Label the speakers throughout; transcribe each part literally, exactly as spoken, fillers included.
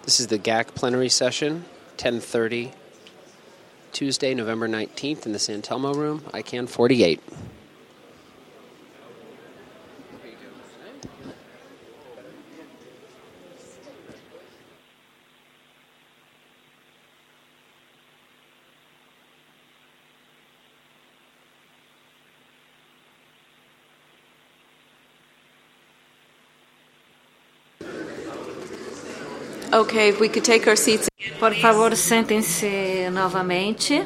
Speaker 1: This is the G A C plenary session, ten thirty, Tuesday, November nineteenth, in the San Telmo room, I CANN forty-eight.
Speaker 2: Okay, if we could take our seats.
Speaker 3: Por favor, sentem-se novamente.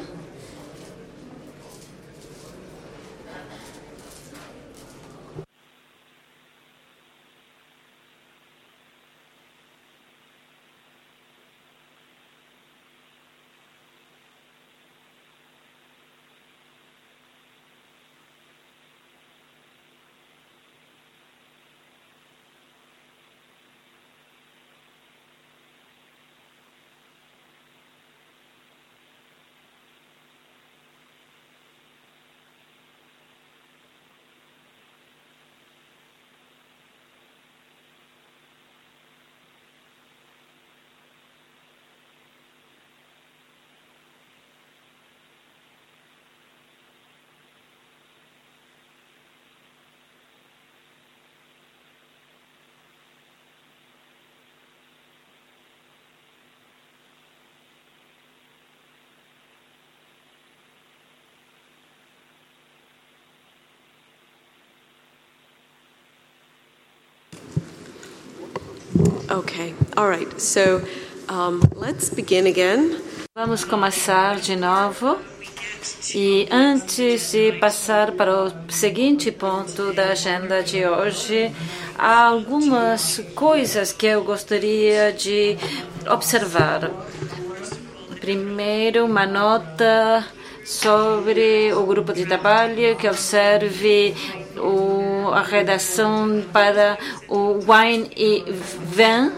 Speaker 2: Okay, all right. So um, let's begin again.
Speaker 3: Vamos começar de novo. E antes de passar para o seguinte ponto da agenda de hoje, há algumas coisas que eu gostaria de observar. Primeiro, uma nota sobre o grupo de trabalho que observe o, a redação para o Wine e Vin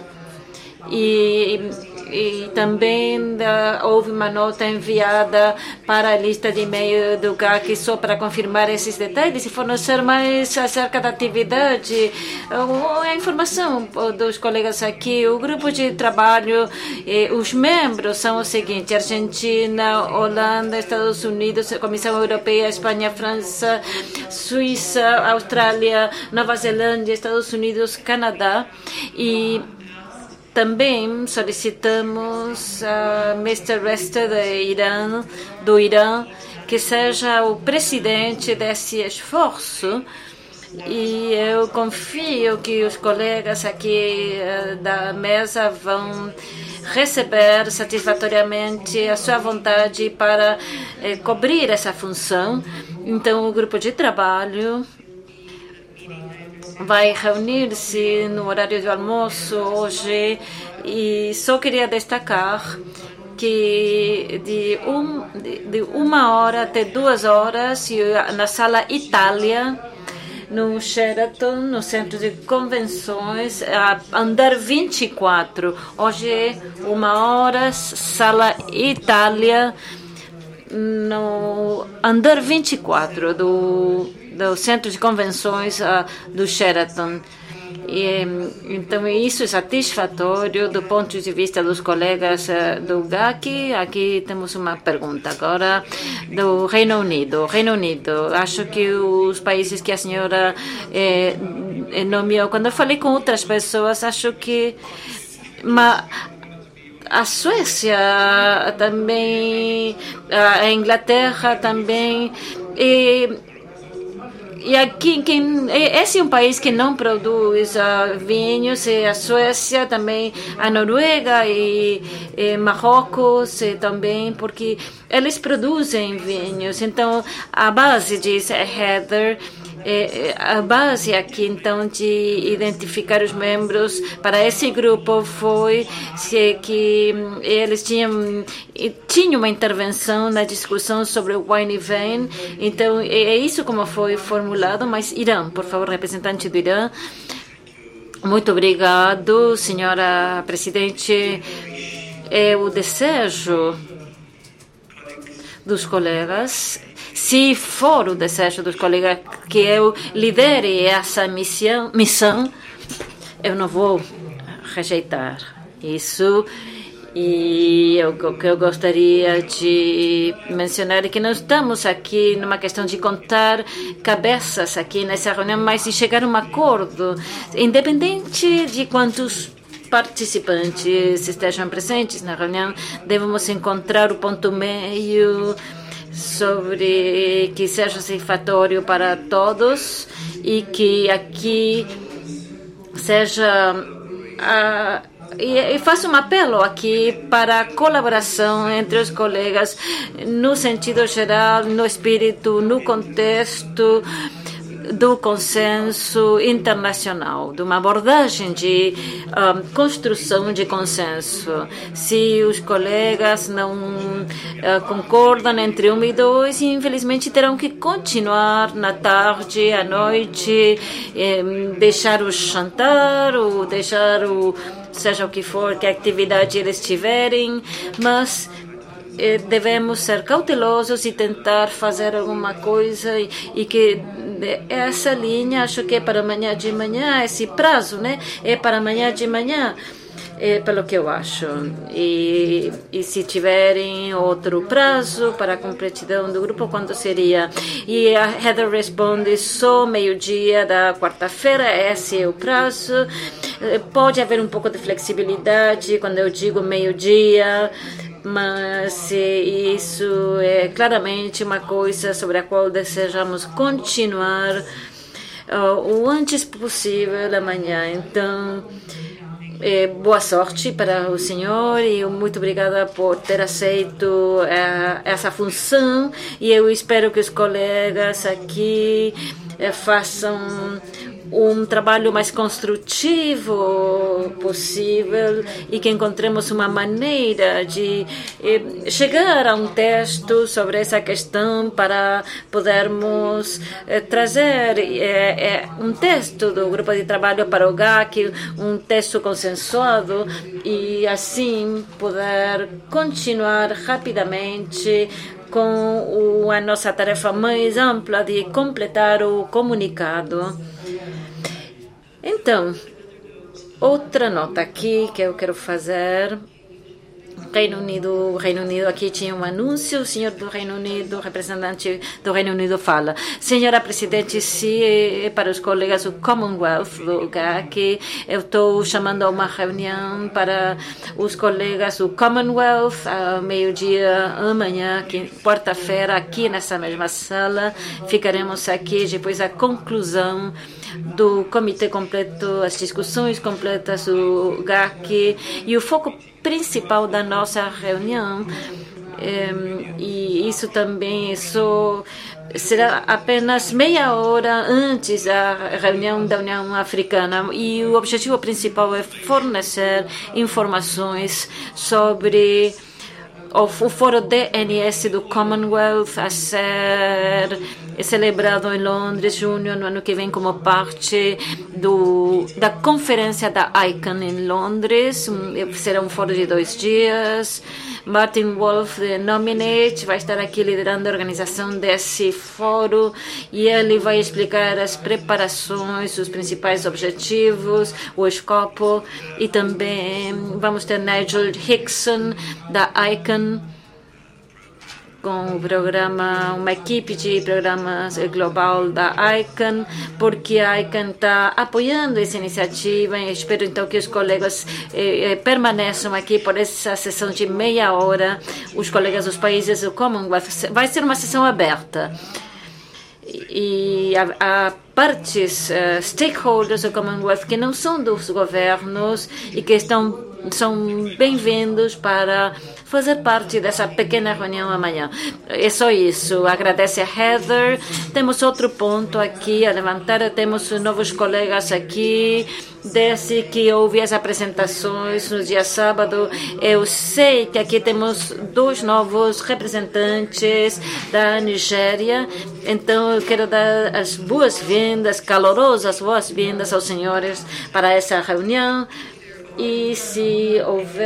Speaker 3: e, e também da, houve uma nota enviada para a lista de e-mail do G A C só para confirmar esses detalhes e fornecer mais acerca da atividade, a informação dos colegas aqui. O grupo de trabalho, eh, os membros são o seguinte: Argentina, Holanda, Estados Unidos, Comissão Europeia, Espanha, França, Suíça, Austrália, Nova Zelândia, Estados Unidos, Canadá. E também solicitamos a mister Resta do Irã, do Irã que seja o presidente desse esforço. E eu confio que os colegas aqui uh, da mesa vão receber satisfatoriamente a sua vontade para eh, cobrir essa função. Então, o grupo de trabalho vai reunir-se no horário do almoço hoje e só queria destacar que de, um, de, de uma hora até duas horas na Sala Itália, no Sheraton, no Centro de Convenções, andar vinte e quatro. Hoje, uma hora, Sala Itália, no andar vinte e quatro do, do Centro de Convenções uh, do Sheraton. E, então, isso é satisfatório do ponto de vista dos colegas uh, do G A C. Aqui temos uma pergunta agora do Reino Unido. Reino Unido, acho que os países que a senhora eh, nomeou, quando eu falei com outras pessoas, acho que uma, a Suécia também, a Inglaterra também, e E aqui, quem, esse é um país que não produz uh, vinhos, e a Suécia também, a Noruega e, e Marrocos e também, porque eles produzem vinhos. Então, a base, diz Heather, é, a base aqui, então, de identificar os membros para esse grupo foi se, que eles tinham, tinham uma intervenção na discussão sobre o Wine e Vin. Então, é isso como foi formulado. Mas, Irã, por favor, representante do Irã. Muito obrigado, senhora presidente. É o desejo dos colegas, se for o desejo dos colegas que eu lidere essa missão, missão eu não vou rejeitar isso. E o que eu gostaria de mencionar é que não estamos aqui numa questão de contar cabeças aqui nessa reunião, mas de chegar a um acordo, independente de quantos participantes estejam presentes na reunião, devemos encontrar o ponto meio sobre que seja satisfatório para todos e que aqui seja a E, e faço um apelo aqui para a colaboração entre os colegas no sentido geral, no espírito, no contexto do consenso internacional, de uma abordagem de um, construção de consenso. Se os colegas não uh, concordam entre um e dois, infelizmente terão que continuar na tarde, à noite, um, deixar o jantar ou deixar o seja o que for, que atividade eles tiverem, mas eh, devemos ser cautelosos e tentar fazer alguma coisa e, e que essa linha, acho que é para amanhã de manhã, esse prazo, né? É para amanhã de manhã, é pelo que eu acho. E, e se tiverem outro prazo para a completidão do grupo, quando seria? E a Heather responde, só meio-dia da quarta-feira, esse é o prazo. Pode haver um pouco de flexibilidade quando eu digo meio-dia, mas isso é claramente uma coisa sobre a qual desejamos continuar uh, o antes possível amanhã. Então, é, boa sorte para o senhor e muito obrigada por ter aceito uh, essa função e eu espero que os colegas aqui uh, façam um trabalho mais construtivo possível e que encontremos uma maneira de eh, chegar a um texto sobre essa questão para podermos eh, trazer eh, eh, um texto do grupo de trabalho para o G A C, um texto consensuado e assim poder continuar rapidamente com o, a nossa tarefa mais ampla de completar o comunicado. Então, outra nota aqui que eu quero fazer. Reino Unido, Reino Unido, aqui tinha um anúncio, o senhor do Reino Unido, o representante do Reino Unido fala. Senhora Presidente, se para os colegas do Commonwealth, do G A C, eu estou chamando a uma reunião para os colegas do Commonwealth, ao meio-dia, amanhã, quarta-feira, aqui nessa mesma sala. Ficaremos aqui depois da conclusão do comitê completo, as discussões completas do G A C e o foco principal da nossa reunião, um, e isso também isso será apenas meia hora antes da reunião da União Africana e o objetivo principal é fornecer informações sobre o fórum D N S do Commonwealth a ser celebrado em Londres, junho, no ano que vem, como parte do, da conferência da I C A N em Londres. Será um fórum de dois dias. Martin Wolf, the Nominate, vai estar aqui liderando a organização desse fórum e ele vai explicar as preparações, os principais objetivos, o escopo e também vamos ter Nigel Hickson, da I C A N, com o programa, uma equipe de programas global da I C A N, porque a I C A N está apoiando essa iniciativa e espero então que os colegas eh, eh, permaneçam aqui por essa sessão de meia hora, os colegas dos países do Commonwealth. Vai ser uma sessão aberta. E há partes, uh, stakeholders do Commonwealth que não são dos governos e que estão, são bem-vindos para fazer parte dessa pequena reunião amanhã. É só isso. Agradece a Heather. Temos outro ponto aqui a levantar. Temos novos colegas aqui. Desde que houve as apresentações no dia sábado, eu sei que aqui temos dois novos representantes da Nigéria. Então, eu quero dar as boas-vindas, calorosas boas-vindas aos senhores para essa reunião. E se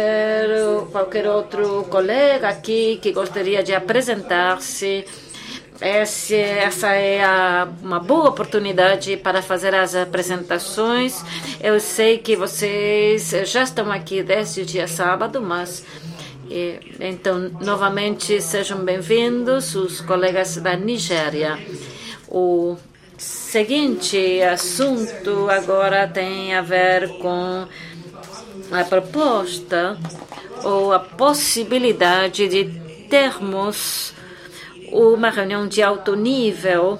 Speaker 3: houver qualquer outro colega aqui que gostaria de apresentar-se, Esse, essa é a, uma boa oportunidade para fazer as apresentações. Eu sei que vocês já estão aqui desde o dia sábado, mas e, então, novamente, sejam bem-vindos os colegas da Nigéria. O seguinte assunto agora tem a ver com a proposta ou a possibilidade de termos uma reunião de alto nível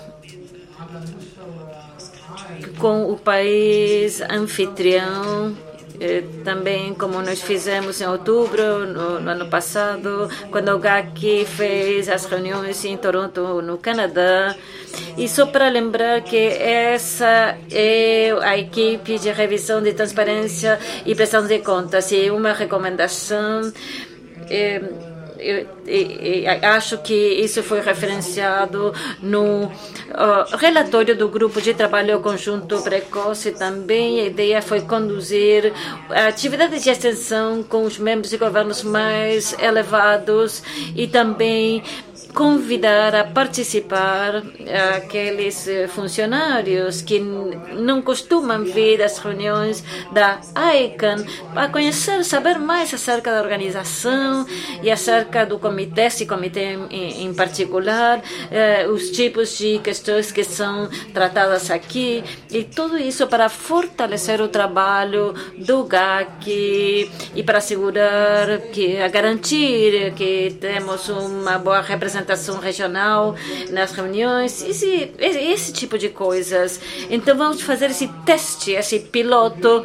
Speaker 3: com o país anfitrião, eh, também como nós fizemos em outubro, no, no ano passado, quando o G A C fez as reuniões em Toronto, no Canadá. E só para lembrar que essa é a equipe de revisão de transparência e prestação de contas, e uma recomendação. Eh, Eu, eu, eu acho que isso foi referenciado no uh, relatório do Grupo de Trabalho Conjunto Precoce. Também a ideia foi conduzir atividades de extensão com os membros de governos mais elevados e também convidar a participar aqueles funcionários que não costumam vir às reuniões da I C A N, a conhecer, saber mais acerca da organização e acerca do comitê, esse comitê em, em particular, eh, os tipos de questões que são tratadas aqui, e tudo isso para fortalecer o trabalho do G A C e para assegurar que, a garantir que temos uma boa representação regional nas reuniões, esse, esse tipo de coisas. Então vamos fazer esse teste, esse piloto,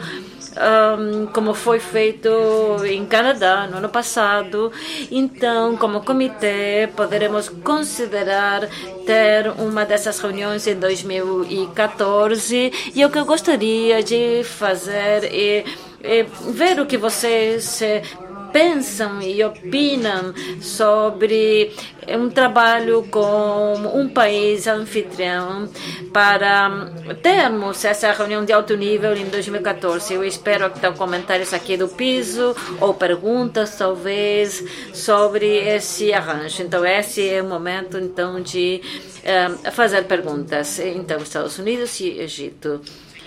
Speaker 3: um, como foi feito em Canadá no ano passado. Então, como comitê, poderemos considerar ter uma dessas reuniões em dois mil e quatorze, e o que eu gostaria de fazer é, é ver o que vocês pensam e opinam sobre um trabalho com um país anfitrião para termos essa reunião de alto nível em dois mil e quatorze. Eu espero que tenham comentários aqui do piso ou perguntas, talvez, sobre esse arranjo. Então, esse é o momento, então, de uh, fazer perguntas. Então, Estados Unidos e Egito.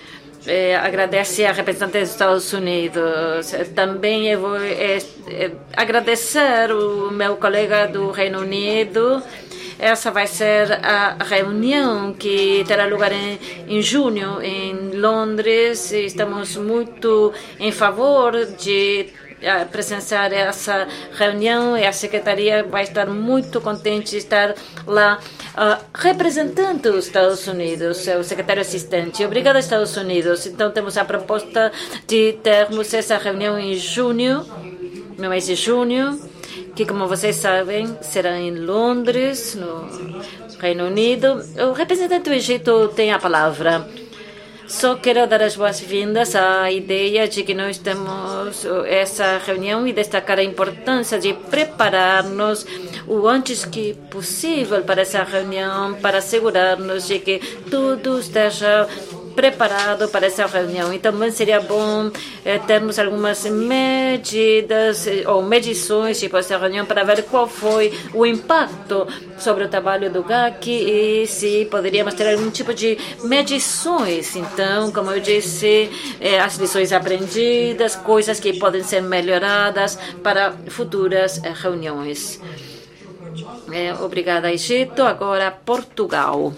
Speaker 3: Eh, agradece a representante dos Estados Unidos. Também eu vou eh, eh, agradecer o meu colega do Reino Unido. Essa vai ser a reunião que terá lugar em, em junho em Londres. Estamos muito em favor de a presenciar essa reunião, e a Secretaria vai estar muito contente de estar lá uh, representando os Estados Unidos, o secretário assistente. Obrigada, Estados Unidos. Então, temos a proposta de termos essa reunião em junho, no mês de junho, que, como vocês sabem, será em Londres, no Reino Unido. O representante do Egito tem a palavra. Só quero dar as boas-vindas à ideia de que nós temos essa reunião e destacar a importância de preparar-nos o antes que possível para essa reunião, para assegurar-nos de que tudo esteja preparado para essa reunião. E também seria bom eh, termos algumas medidas eh, ou medições tipo essa reunião para ver qual foi o impacto sobre o trabalho do G A C e se poderíamos ter algum tipo de medições. Então, como eu disse, eh, as lições aprendidas, coisas que podem ser melhoradas para futuras eh, reuniões. Eh, obrigada, Egito. Agora, Portugal.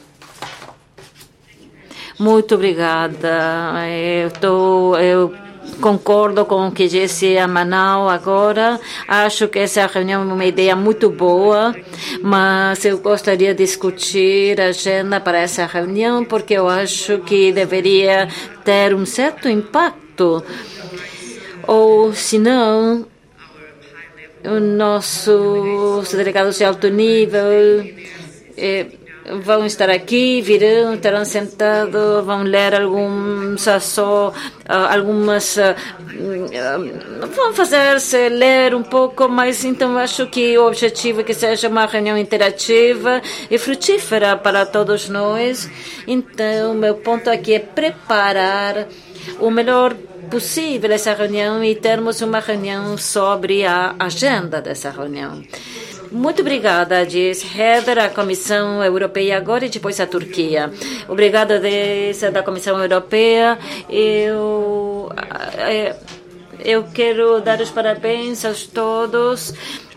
Speaker 3: Muito obrigada. Eu, tô, eu concordo com o que disse a Manal agora. Acho que essa reunião é uma ideia muito boa, mas eu gostaria de discutir a agenda para essa reunião, porque eu acho que deveria ter um certo impacto. Ou, se não, os nossos delegados de alto nível eh, vão estar aqui, virão, estarão sentados, vão ler alguns só, uh, algumas, uh, uh, vão fazer-se ler um pouco, mas então acho que o objetivo é que seja uma reunião interativa e frutífera para todos nós. Então, meu ponto aqui é preparar o melhor possível essa reunião e termos uma reunião sobre a agenda dessa reunião. Muito obrigada, diz Heather, a Comissão Europeia agora e depois a Turquia. Obrigada dessa da Comissão Europeia. Eu, eu quero dar os parabéns a todos.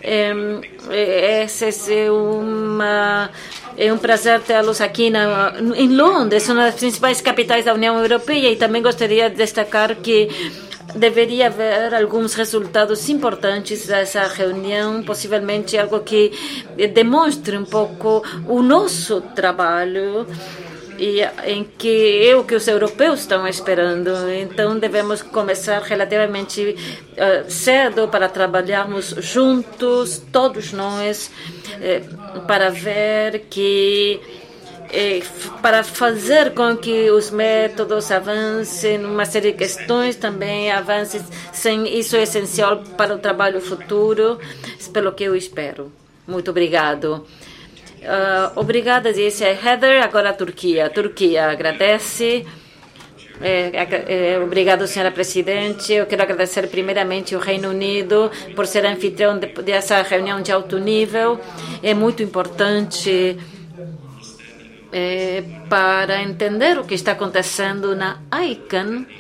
Speaker 3: Essa é uma... É um prazer tê-los aqui na, em Londres, uma das principais capitais da União Europeia, e também gostaria de destacar que deveria haver alguns resultados importantes dessa reunião, possivelmente algo que demonstre um pouco o nosso trabalho e em que é o que os europeus estão esperando. Então devemos começar relativamente uh, cedo para trabalharmos juntos, todos nós, eh, para ver que eh, para fazer com que os métodos avancem, uma série de questões também avancem. Sem isso é essencial para o trabalho futuro, pelo que eu espero. Muito obrigado. Uh, obrigada, disse Heather. Agora a Turquia. A Turquia agradece. É, é, obrigado, senhora Presidente. Eu quero agradecer primeiramente o Reino Unido por ser anfitrião de, dessa reunião de alto nível. É muito importante é, para entender o que está acontecendo na I C A N.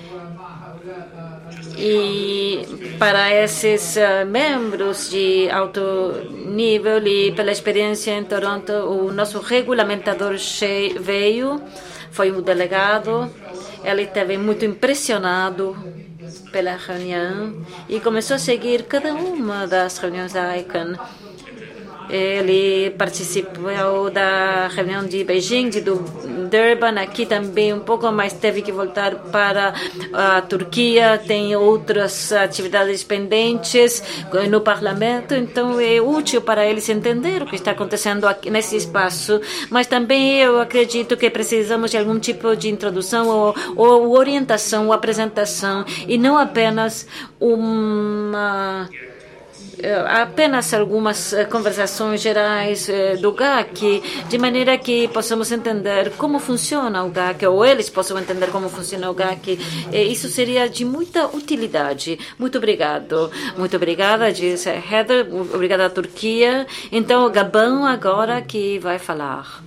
Speaker 3: E para esses uh, membros de alto nível e pela experiência em Toronto, o nosso regulamentador veio, foi um delegado. Ele esteve muito impressionado pela reunião e começou a seguir cada uma das reuniões da I C A N. Ele participou da reunião de Beijing, de Durban, aqui também um pouco, mas teve que voltar para a Turquia, tem outras atividades pendentes no parlamento, então é útil para eles entender o que está acontecendo aqui nesse espaço, mas também eu acredito que precisamos de algum tipo de introdução ou, ou orientação ou apresentação, e não apenas uma... apenas algumas conversações gerais do G A C, de maneira que possamos entender como funciona o G A C, ou eles possam entender como funciona o G A C. Isso seria de muita utilidade. Muito obrigado. Muito obrigada, disse Heather. Obrigada à Turquia. Então, o Gabão agora que vai falar.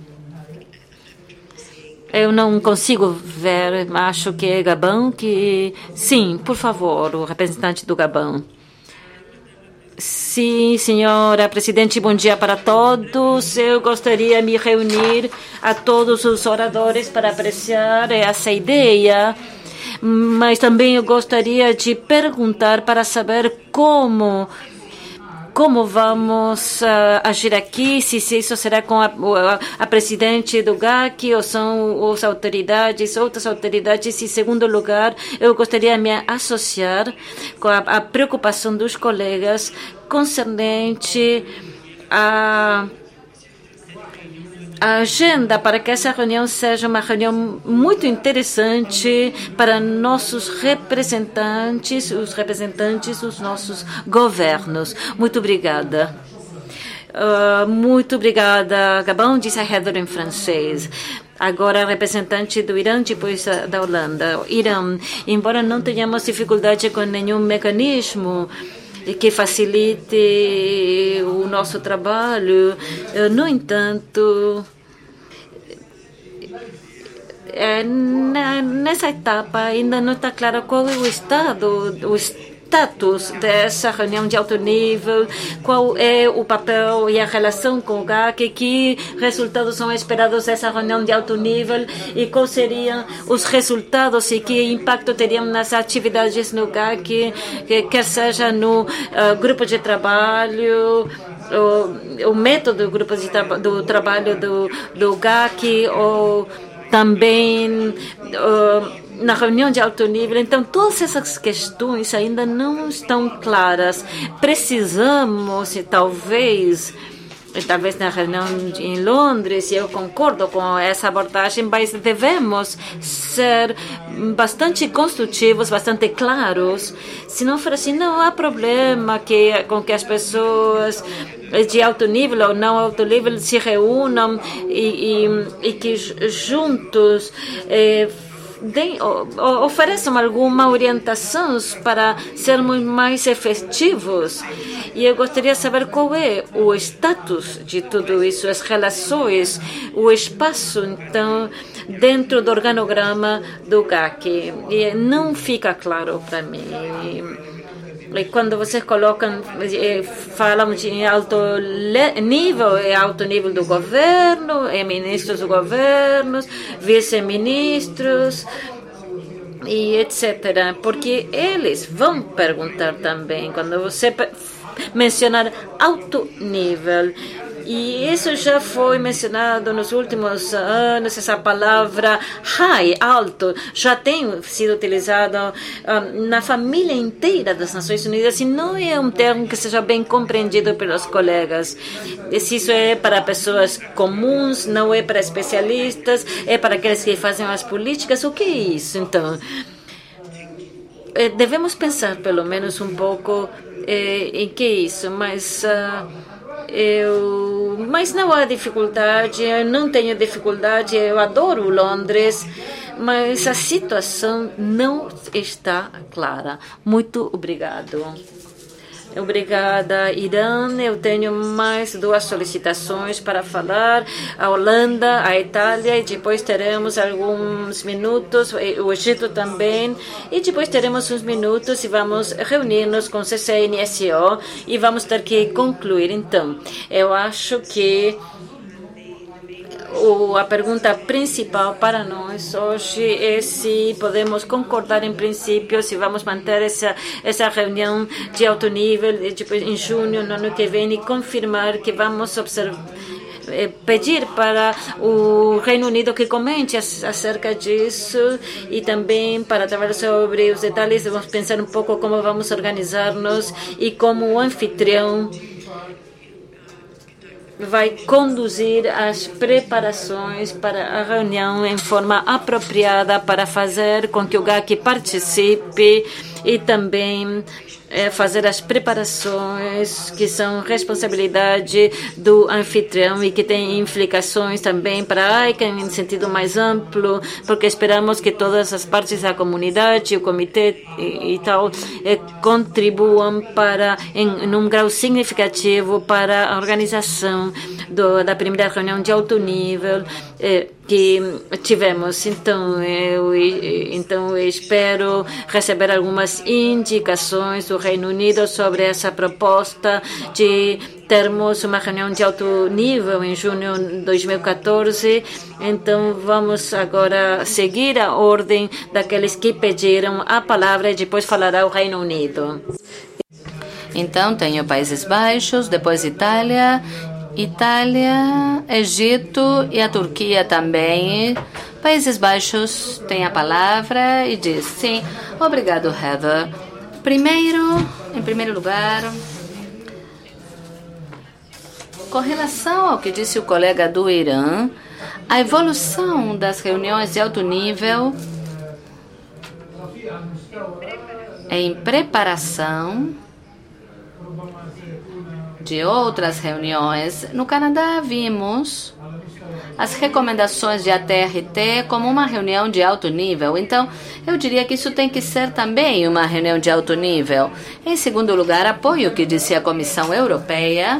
Speaker 3: Eu não consigo ver, acho que é Gabão que... Sim, por favor, o representante do Gabão. Sim, senhora Presidente, bom dia para todos. Eu gostaria de me reunir a todos os oradores para apreciar essa ideia, mas também eu gostaria de perguntar para saber como como vamos uh, agir aqui, se, se isso será com a, a, a presidente do G A C ou são as autoridades, outras autoridades. Em segundo lugar, eu gostaria de me associar com a, a preocupação dos colegas concernente a a agenda para que essa reunião seja uma reunião muito interessante para nossos representantes, os representantes dos nossos governos. Muito obrigada. Uh, muito obrigada, Gabão, disse a Heather em francês. Agora, representante do Irã, depois da Holanda. Irã, embora não tenhamos dificuldade com nenhum mecanismo que facilite o nosso trabalho, no entanto, nessa etapa ainda não está claro qual é o estado, o status dessa reunião de alto nível, qual é o papel e a relação com o G A C, que resultados são esperados dessa reunião de alto nível e quais seriam os resultados e que impacto teriam nas atividades no G A C, que, quer seja no uh, grupo de trabalho, o, o método do grupo de tra do trabalho do, do G A C, ou também uh, na reunião de alto nível. Então, todas essas questões ainda não estão claras. Precisamos, talvez, talvez na reunião em Londres, e eu concordo com essa abordagem, mas devemos ser bastante construtivos, bastante claros. Se não for assim, não há problema que, com que as pessoas de alto nível ou não alto nível se reúnam e, e, e que juntos eh, deem, ofereçam alguma orientação para sermos mais efetivos. E eu gostaria de saber qual é o status de tudo isso, as relações, o espaço, então, dentro do organograma do G A C. E não fica claro para mim. E quando vocês colocam, falam de alto nível, é alto nível do governo, é ministros do governo, vice-ministros, e etcétera. Porque eles vão perguntar também, quando você mencionar alto nível. E isso já foi mencionado nos últimos anos, essa palavra high, alto, já tem sido utilizada um, na família inteira das Nações Unidas e não é um termo que seja bem compreendido pelos colegas. Se isso é para pessoas comuns, não é para especialistas, é para aqueles que fazem as políticas, o que é isso? Então, devemos pensar pelo menos um pouco eh, em que é isso, mas... Uh, Eu, mas não há dificuldade, eu não tenho dificuldade, eu adoro Londres, mas a situação não está clara. Muito obrigado. Obrigada, Irã. Eu tenho mais duas solicitações para falar. A Holanda, a Itália, e depois teremos alguns minutos, o Egito também, e depois teremos uns minutos e vamos reunir-nos com o C C N S O e vamos ter que concluir. Então, eu acho que O, a pergunta principal para nós hoje é se podemos concordar em princípio, se vamos manter essa, essa reunião de alto nível tipo, em junho, no ano que vem, e confirmar que vamos observar, eh, pedir para o Reino Unido que comente acerca disso e também para trabalhar sobre os detalhes. Vamos pensar um pouco como vamos organizar-nos e como o anfitrião vai conduzir as preparações para a reunião em forma apropriada para fazer com que o G A C participe e também é, fazer as preparações que são responsabilidade do anfitrião e que tem implicações também para a I C A em sentido mais amplo, porque esperamos que todas as partes da comunidade, o comitê e, e tal, é, contribuam para, em, em um grau significativo para a organização do, da primeira reunião de alto nível é, que tivemos. Então eu, então, eu espero receber algumas indicações do Reino Unido sobre essa proposta de termos uma reunião de alto nível em junho de dois mil e quatorze. Então, vamos agora seguir a ordem daqueles que pediram a palavra e depois falará o Reino Unido.
Speaker 4: Então, tenho Países Baixos, depois Itália, Itália, Egito e a Turquia também. Países Baixos tem a palavra e diz sim. Obrigado, Heather. Primeiro, em primeiro lugar, com relação ao que disse o colega do Irã, a evolução das reuniões de alto nível em preparação de outras reuniões. No Canadá, vimos as recomendações de A T R T como uma reunião de alto nível. Então, eu diria que isso tem que ser também uma reunião de alto nível. Em segundo lugar, apoio o que disse a Comissão Europeia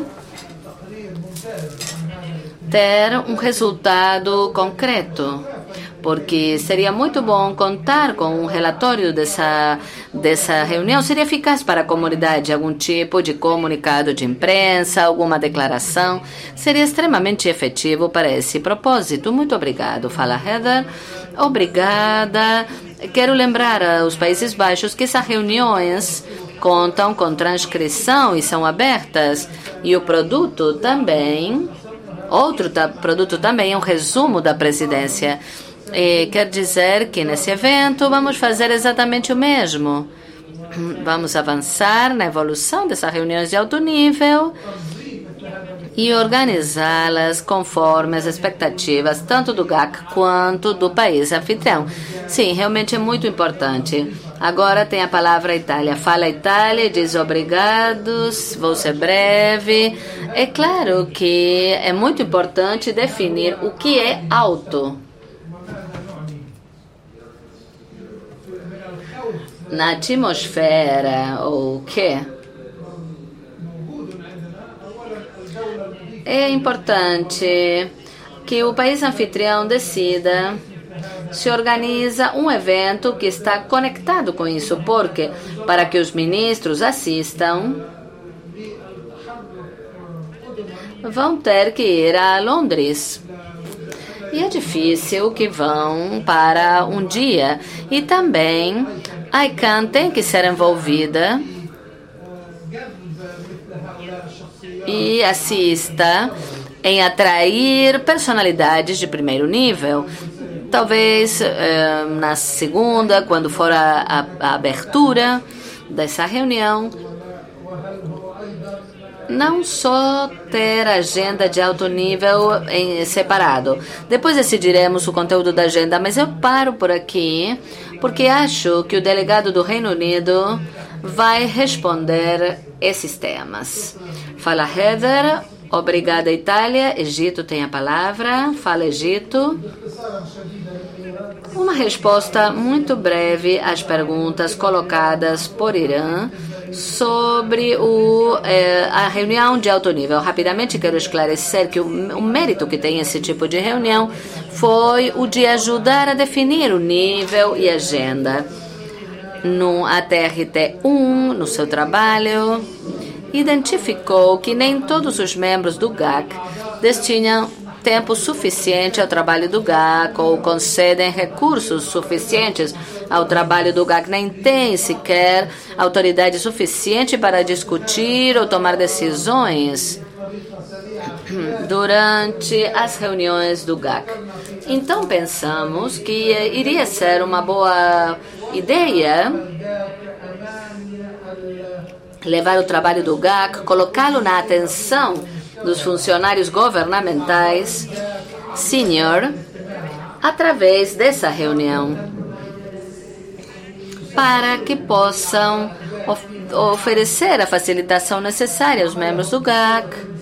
Speaker 4: ter um resultado concreto, porque seria muito bom contar com um relatório dessa, dessa reunião. Seria eficaz para a comunidade, algum tipo de comunicado de imprensa, alguma declaração. Seria extremamente efetivo para esse propósito. Muito obrigado, fala Heather. Obrigada. Quero lembrar aos Países Baixos que essas reuniões contam com transcrição e são abertas. E o produto também, outro ta- produto também é um resumo da presidência. E quer dizer que nesse evento vamos fazer exatamente o mesmo. Vamos avançar na evolução dessas reuniões de alto nível e organizá-las conforme as expectativas tanto do G A C quanto do país anfitrião. Sim, realmente é muito importante. Agora tem a palavra a Itália. Fala Itália, diz obrigados, vou ser breve. É claro que é muito importante definir o que é alto. na atmosfera, ou o quê? É importante que o país anfitrião decida se organiza um evento que está conectado com isso, porque para que os ministros assistam, vão ter que ir a Londres. E é difícil que vão para um dia. E também a I C A N tem que ser envolvida e assista em atrair personalidades de primeiro nível. Talvez eh, na segunda, quando for a, a, a abertura dessa reunião, não só ter agenda de alto nível em separado. Depois decidiremos o conteúdo da agenda, mas eu paro por aqui porque acho que o delegado do Reino Unido vai responder esses temas. Fala, Heather. Obrigada, Itália. Egito tem a palavra. Fala, Egito. Uma resposta muito breve às perguntas colocadas por Irã sobre o, eh, a reunião de alto nível. Rapidamente quero esclarecer que o, o mérito que tem esse tipo de reunião foi o de ajudar a definir o nível e agenda. No A T R T um, no seu trabalho, identificou que nem todos os membros do G A C destinam tempo suficiente ao trabalho do G A C ou concedem recursos suficientes ao trabalho do G A C, nem tem sequer autoridade suficiente para discutir ou tomar decisões durante as reuniões do G A C. Então pensamos que iria ser uma boa ideia levar o trabalho do G A C, colocá-lo na atenção dos funcionários governamentais senior através dessa reunião, para que possam of oferecer a facilitação necessária aos membros do G A C,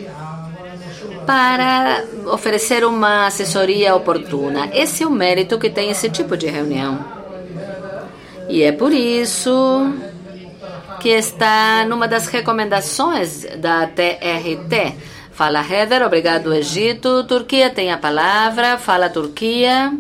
Speaker 4: para oferecer uma assessoria oportuna. Esse é o mérito que tem esse tipo de reunião. E é por isso que está numa das recomendações da T R T. Fala, Heather. Obrigado, Egito. Turquia tem a palavra. Fala, Turquia.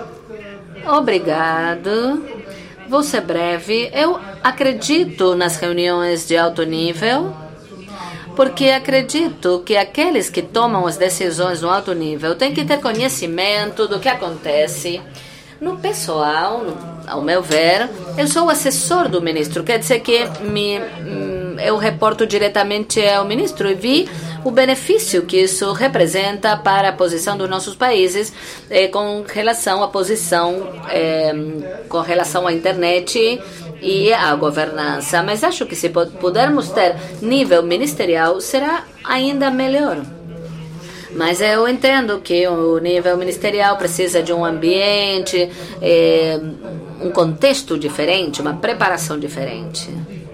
Speaker 4: Obrigado. Vou ser breve. Eu acredito nas reuniões de alto nível, porque acredito que aqueles que tomam as decisões no alto nível têm que ter conhecimento do que acontece no pessoal. No, ao meu ver, eu sou o assessor do ministro, quer dizer que me, eu reporto diretamente ao ministro e vi o benefício que isso representa para a posição dos nossos países eh, com relação à posição, eh, com relação à internet e à governança. Mas acho que se pudermos ter nível ministerial, será ainda melhor. Mas eu entendo que o nível ministerial precisa de um ambiente, eh, um contexto diferente, uma preparação diferente.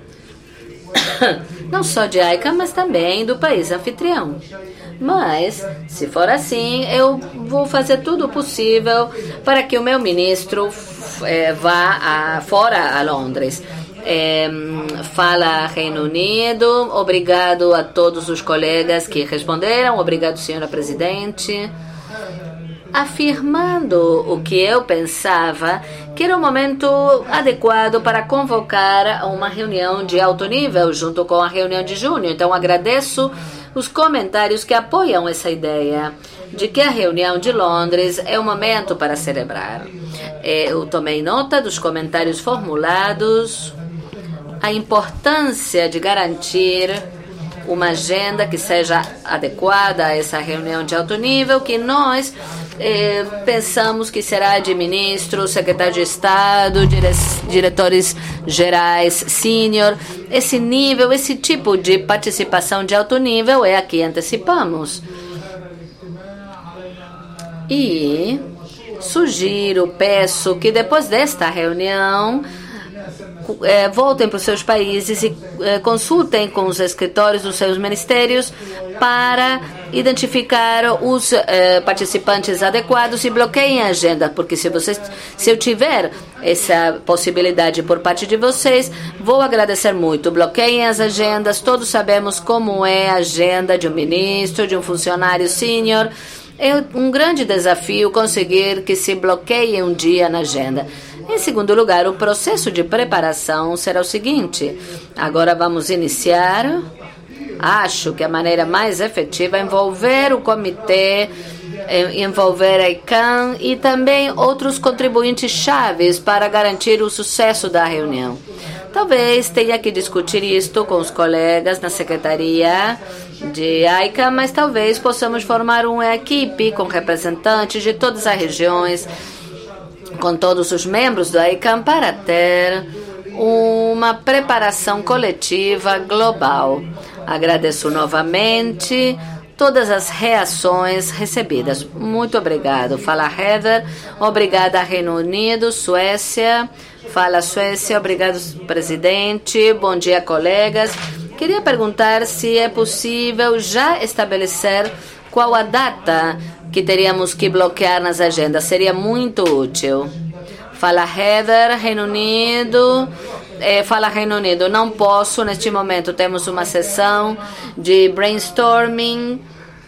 Speaker 4: Não só de I C A, mas também do país anfitrião. Mas, se for assim, eu vou fazer tudo o possível para que o meu ministro eh, vá a, fora a Londres. É, fala Reino Unido. Obrigado a todos os colegas que responderam. Obrigado, senhora presidente. Afirmando o que eu pensava, que era o momento adequado para convocar uma reunião de alto nível junto com a reunião de junho. Então agradeço os comentários que apoiam essa ideia de que a reunião de Londres é o momento para celebrar. Eu tomei nota dos comentários formulados, a importância de garantir uma agenda que seja adequada a essa reunião de alto nível, que nós eh, pensamos que será de ministros, secretário de Estado, dire diretores gerais sênior. Esse nível, esse tipo de participação de alto nível é a que antecipamos. E sugiro, peço que depois desta reunião é, voltem para os seus países e é, consultem com os escritórios dos seus ministérios para identificar os é, participantes adequados e bloqueiem a agenda, porque se, vocês, se eu tiver essa possibilidade por parte de vocês, vou agradecer muito. Bloqueiem as agendas, todos sabemos como é a agenda de um ministro, de um funcionário sênior. É um grande desafio conseguir que se bloqueie um dia na agenda. Em segundo lugar, o processo de preparação será o seguinte. Agora vamos iniciar. Acho que a maneira mais efetiva é envolver o comitê, envolver a I C A N e também outros contribuintes chaves para garantir o sucesso da reunião. Talvez tenha que discutir isto com os colegas na secretaria de I C A N, mas talvez possamos formar uma equipe com representantes de todas as regiões, com todos os membros do I C A N, para ter uma preparação coletiva global. Agradeço novamente todas as reações recebidas. Muito obrigado. Fala Heather. Obrigada Reino Unido, Suécia. Fala Suécia. Obrigado, presidente. Bom dia, colegas. Queria perguntar se é possível já estabelecer qual a data que teríamos que bloquear nas agendas. Seria muito útil. Fala Heather, Reino Unido. É, fala Reino Unido. Não posso, neste momento temos uma sessão de brainstorming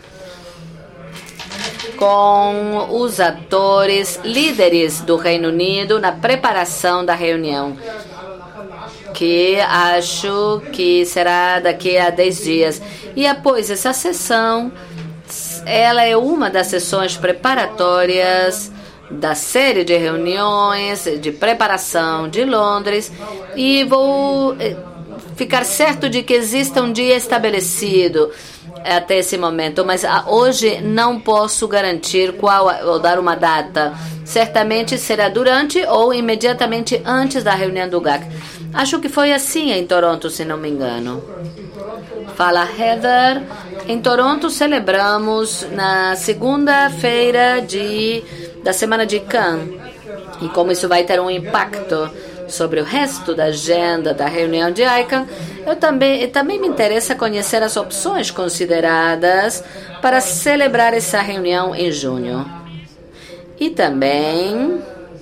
Speaker 4: com os atores, líderes do Reino Unido na preparação da reunião, que acho que será daqui a dez dias. E após essa sessão, ela é uma das sessões preparatórias da série de reuniões de preparação de Londres, e vou ficar certo de que exista um dia estabelecido até esse momento, mas hoje não posso garantir qual ou dar uma data. Certamente será durante ou imediatamente antes da reunião do G A C. Acho que foi assim em Toronto, se não me engano. Fala Heather. Em Toronto celebramos na segunda-feira de da semana de Cannes, e como isso vai ter um impacto sobre o resto da agenda da reunião de I C A N, eu também, também me interessa conhecer as opções consideradas para celebrar essa reunião em junho. E também,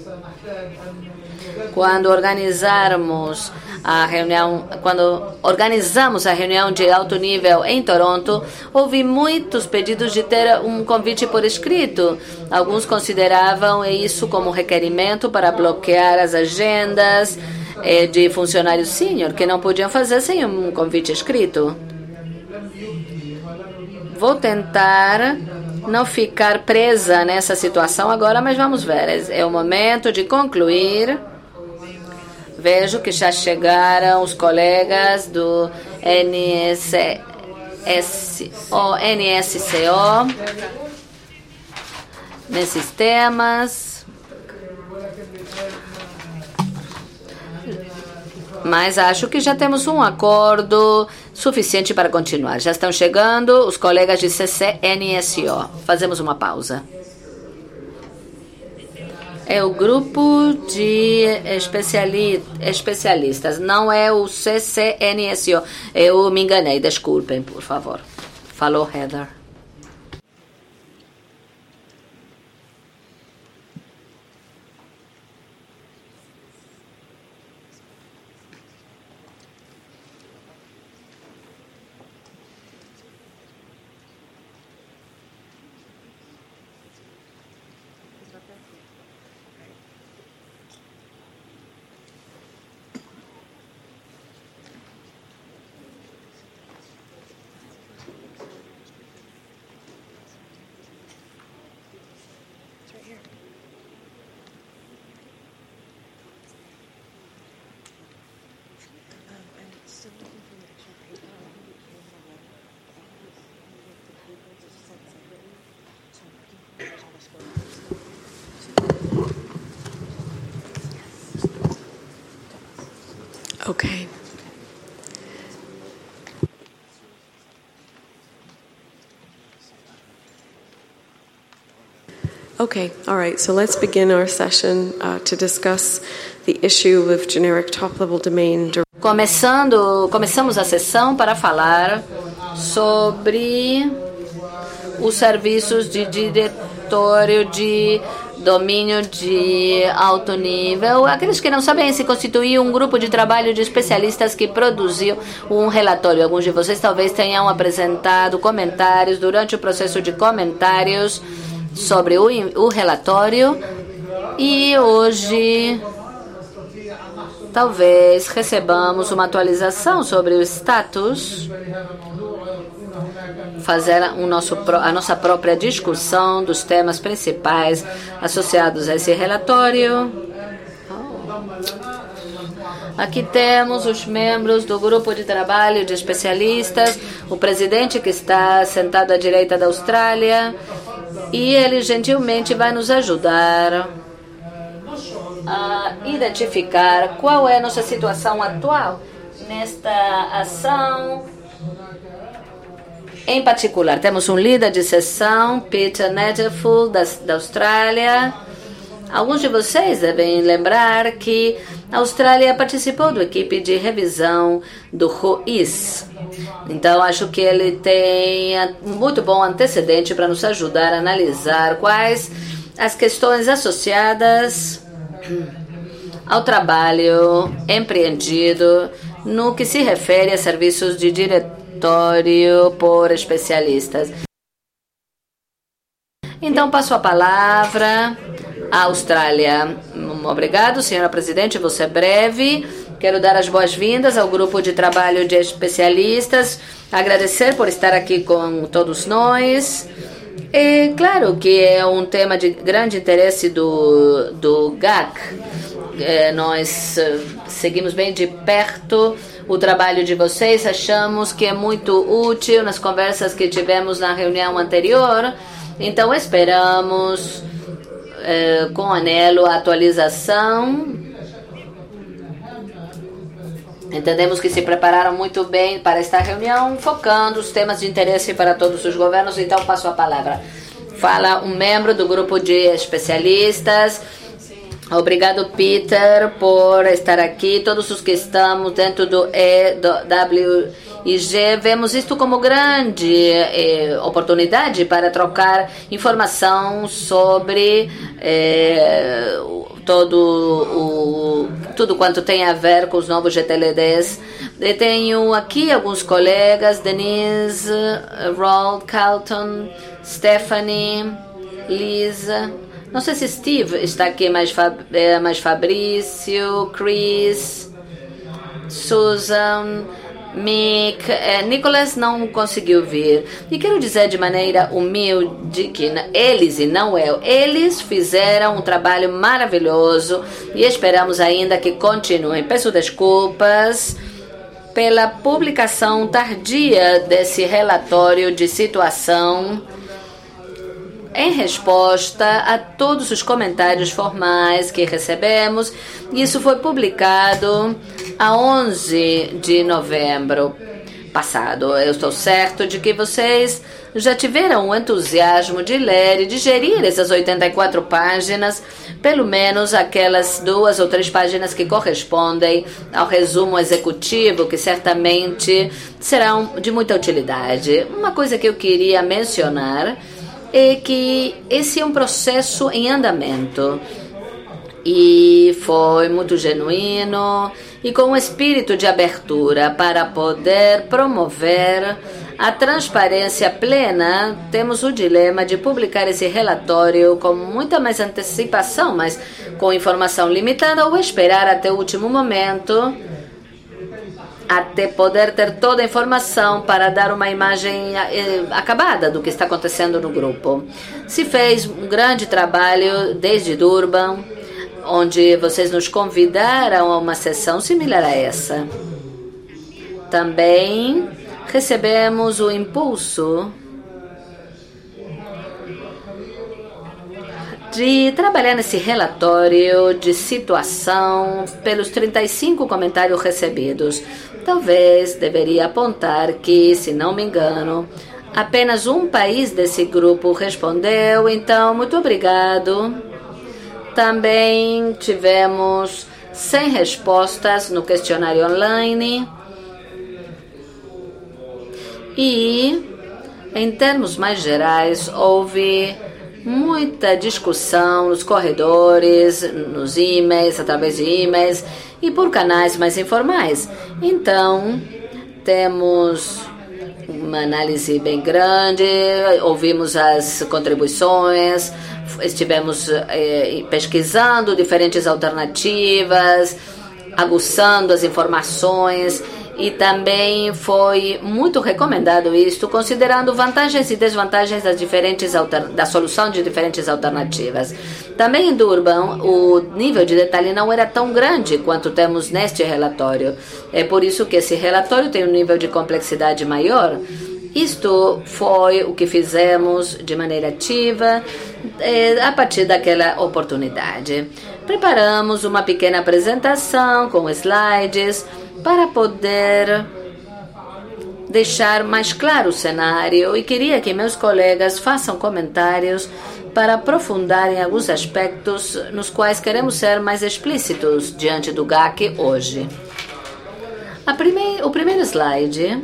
Speaker 4: quando organizarmos a reunião, quando organizamos a reunião de alto nível em Toronto, houve muitos pedidos de ter um convite por escrito. Alguns consideravam isso como requerimento para bloquear as agendas eh, de funcionários sênior, que não podiam fazer sem um convite escrito. Vou tentar não ficar presa nessa situação agora, mas vamos ver. É o momento de concluir. Vejo que já chegaram os colegas do N S O, N S C O nesses temas. Mas acho que já temos um acordo suficiente para continuar. Já estão chegando os colegas de C C N S O. Fazemos uma pausa. É o grupo de especiali especialistas, não é o C C N S O. Eu me enganei, desculpem, por favor. Falou Heather.
Speaker 2: Okay. Okay, all right. So let's begin our session uh, to discuss the issue of generic top-level domain.
Speaker 4: Começando, começamos a sessão para falar sobre os serviços de diretório de domínio de alto nível. Aqueles que não sabem, se constituiu um grupo de trabalho de especialistas que produziu um relatório. Alguns de vocês talvez tenham apresentado comentários durante o processo de comentários sobre o, o relatório, e hoje talvez recebamos uma atualização sobre o status, fazer o nosso, a nossa própria discussão dos temas principais associados a esse relatório. Aqui temos os membros do grupo de trabalho de especialistas, o presidente que está sentado à direita da Austrália, e ele gentilmente vai nos ajudar a identificar qual é a nossa situação atual nesta ação. Em particular, temos um líder de sessão, Peter Netherfield, da, da Austrália. Alguns de vocês devem lembrar que a Austrália participou da equipe de revisão do R O I S. Então, acho que ele tem um muito bom antecedente para nos ajudar a analisar quais as questões associadas ao trabalho empreendido no que se refere a serviços de diretório por especialistas. Então, passo a palavra à Austrália. Obrigado, senhora presidente, você é breve. Quero dar as boas-vindas ao grupo de trabalho de especialistas, agradecer por estar aqui com todos nós. É claro que é um tema de grande interesse do, do G A C. É, nós uh, seguimos bem de perto o trabalho de vocês, achamos que é muito útil nas conversas que tivemos na reunião anterior, então esperamos uh, com anelo a atualização. Entendemos que se prepararam muito bem para esta reunião, focando os temas de interesse para todos os governos. Então, passo a palavra. Fala um membro do grupo de especialistas. Obrigado, Peter, por estar aqui. Todos os que estamos dentro do E W I G vemos isto como grande eh, oportunidade para trocar informação sobre eh, todo o tudo quanto tem a ver com os novos G T L Ds. Eu tenho aqui alguns colegas, Denise, Roald, Carlton, Stephanie, Lisa. Não sei se Steve está aqui, mas, Fab, mas Fabrício, Chris, Susan, Mick, é, Nicholas não conseguiu vir. E quero dizer de maneira humilde que eles e não eu, eles fizeram um trabalho maravilhoso e esperamos ainda que continuem. Peço desculpas pela publicação tardia desse relatório de situação em resposta a todos os comentários formais que recebemos. Isso foi publicado a onze de novembro passado. Eu estou certo de que vocês já tiveram o entusiasmo de ler e digerir essas oitenta e quatro páginas, pelo menos aquelas duas ou três páginas que correspondem ao resumo executivo, que certamente serão de muita utilidade. Uma coisa que eu queria mencionar é que esse é um processo em andamento e foi muito genuíno e com um espírito de abertura para poder promover a transparência plena. Temos o dilema de publicar esse relatório com muita mais antecipação, mas com informação limitada, ou esperar até o último momento até poder ter toda a informação para dar uma imagem eh, acabada do que está acontecendo no grupo. Se fez um grande trabalho desde Durban, onde vocês nos convidaram a uma sessão similar a essa. Também recebemos o impulso de trabalhar nesse relatório de situação pelos trinta e cinco comentários recebidos. Talvez deveria apontar que, se não me engano, apenas um país desse grupo respondeu, então, muito obrigado. Também tivemos cem respostas no questionário online. E, em termos mais gerais, houve muita discussão nos corredores, nos e-mails, através de e-mails e por canais mais informais. Então, temos uma análise bem grande, ouvimos as contribuições, estivemos eh, pesquisando diferentes alternativas, aguçando as informações. E também foi muito recomendado isto, considerando vantagens e desvantagens das diferentes alter... da solução de diferentes alternativas. Também em Durban, o nível de detalhe não era tão grande quanto temos neste relatório. É por isso que esse relatório tem um nível de complexidade maior. Isto foi o que fizemos de maneira ativa eh, a partir daquela oportunidade. Preparamos uma pequena apresentação com slides para poder deixar mais claro o cenário, e queria que meus colegas façam comentários para aprofundar em alguns aspectos nos quais queremos ser mais explícitos diante do G A C hoje. A prime- o primeiro slide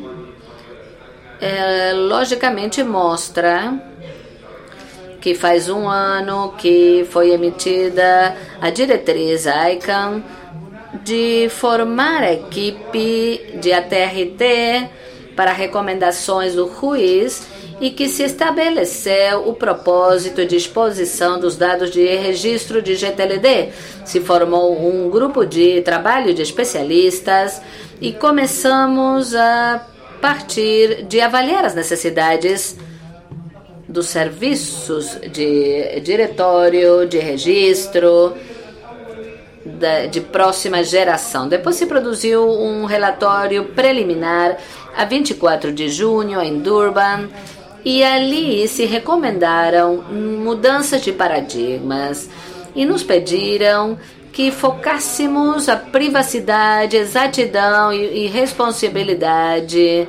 Speaker 4: é, logicamente mostra que faz um ano que foi emitida a diretriz I C A N de formar a equipe de A T R T para recomendações do juiz e que se estabeleceu o propósito de exposição dos dados de registro de G T L D. Se formou um grupo de trabalho de especialistas e começamos a partir de avaliar as necessidades dos serviços de diretório, de registro, de próxima geração. Depois se produziu um relatório preliminar a vinte e quatro de junho em Durban, e ali se recomendaram mudanças de paradigmas e nos pediram que focássemos a privacidade, exatidão e, e responsabilidade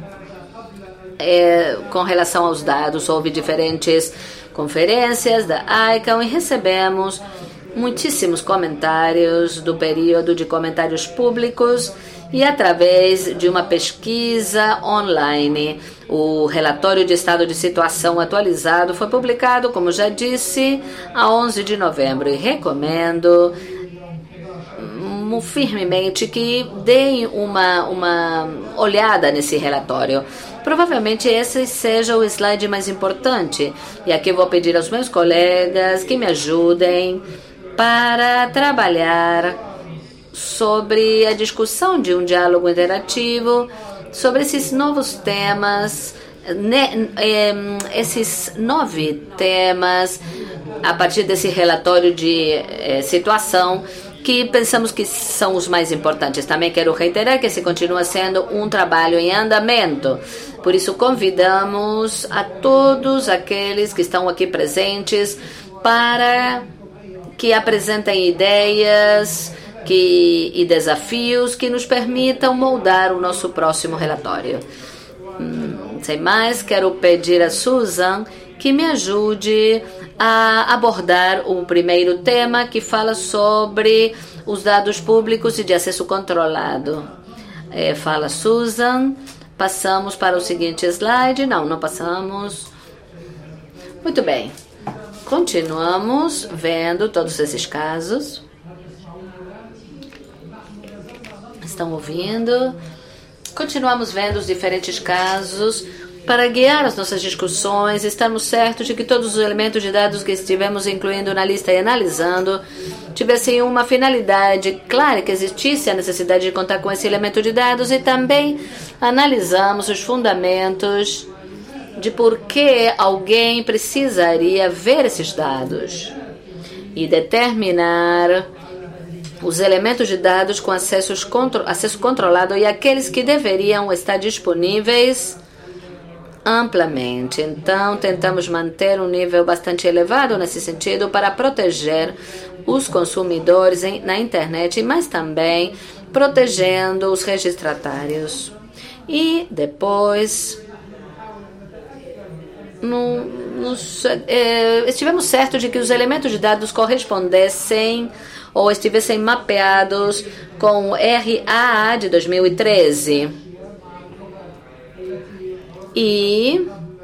Speaker 4: é, com relação aos dados. Houve diferentes conferências da I C A N e recebemos muitíssimos comentários do período de comentários públicos e através de uma pesquisa online. O relatório de estado de situação atualizado foi publicado, como já disse, a onze de novembro, e recomendo firmemente que deem uma, uma olhada nesse relatório. Provavelmente esse seja o slide mais importante, e aqui vou pedir aos meus colegas que me ajudem para trabalhar sobre a discussão de um diálogo interativo sobre esses novos temas, né, é, esses nove temas, a partir desse relatório de é, situação, que pensamos que são os mais importantes. Também quero reiterar que esse continua sendo um trabalho em andamento. Por isso, convidamos a todos aqueles que estão aqui presentes para que apresentem ideias que, e desafios que nos permitam moldar o nosso próximo relatório. Hum, sem mais, quero pedir a Susan que me ajude a abordar o primeiro tema, que fala sobre os dados públicos e de acesso controlado. É, fala Susan. Passamos para o seguinte slide. Não, não passamos. Muito bem. Continuamos vendo todos esses casos. Estão ouvindo? Continuamos vendo os diferentes casos para guiar as nossas discussões. Estamos certos de que todos os elementos de dados que estivemos incluindo na lista e analisando tivessem uma finalidade clara, que existisse a necessidade de contar com esse elemento de dados, e também analisamos os fundamentos de por que alguém precisaria ver esses dados e determinar os elementos de dados com acessos contro- acesso controlado e aqueles que deveriam estar disponíveis amplamente. Então, tentamos manter um nível bastante elevado nesse sentido para proteger os consumidores em, na internet, mas também protegendo os registratários. E depois no, nos, eh, estivemos certos de que os elementos de dados correspondessem ou estivessem mapeados com o R A A de dois mil e treze. E,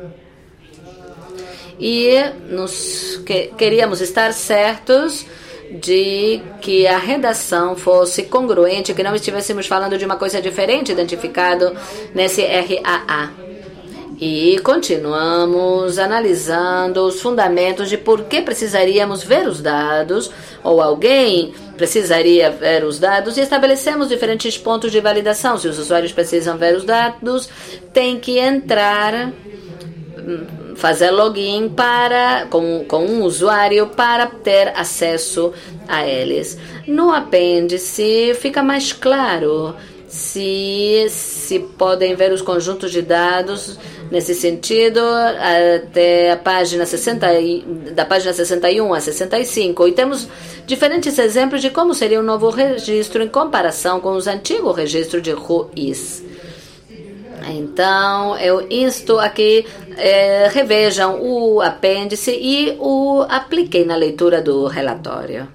Speaker 4: e nos, que, queríamos estar certos de que a redação fosse congruente, que não estivéssemos falando de uma coisa diferente identificado nesse R A A. E continuamos analisando os fundamentos de por que precisaríamos ver os dados, ou alguém precisaria ver os dados, e estabelecemos diferentes pontos de validação. Se os usuários precisam ver os dados, tem que entrar, fazer login para, com, com um usuário para ter acesso a eles. No apêndice fica mais claro se, se podem ver os conjuntos de dados nesse sentido até a página sessenta, da página sessenta e um a sessenta e cinco, e temos diferentes exemplos de como seria um novo registro em comparação com os antigos registros de Ruiz. Então, eu insto a que eh, revejam o apêndice e o apliquem na leitura do relatório.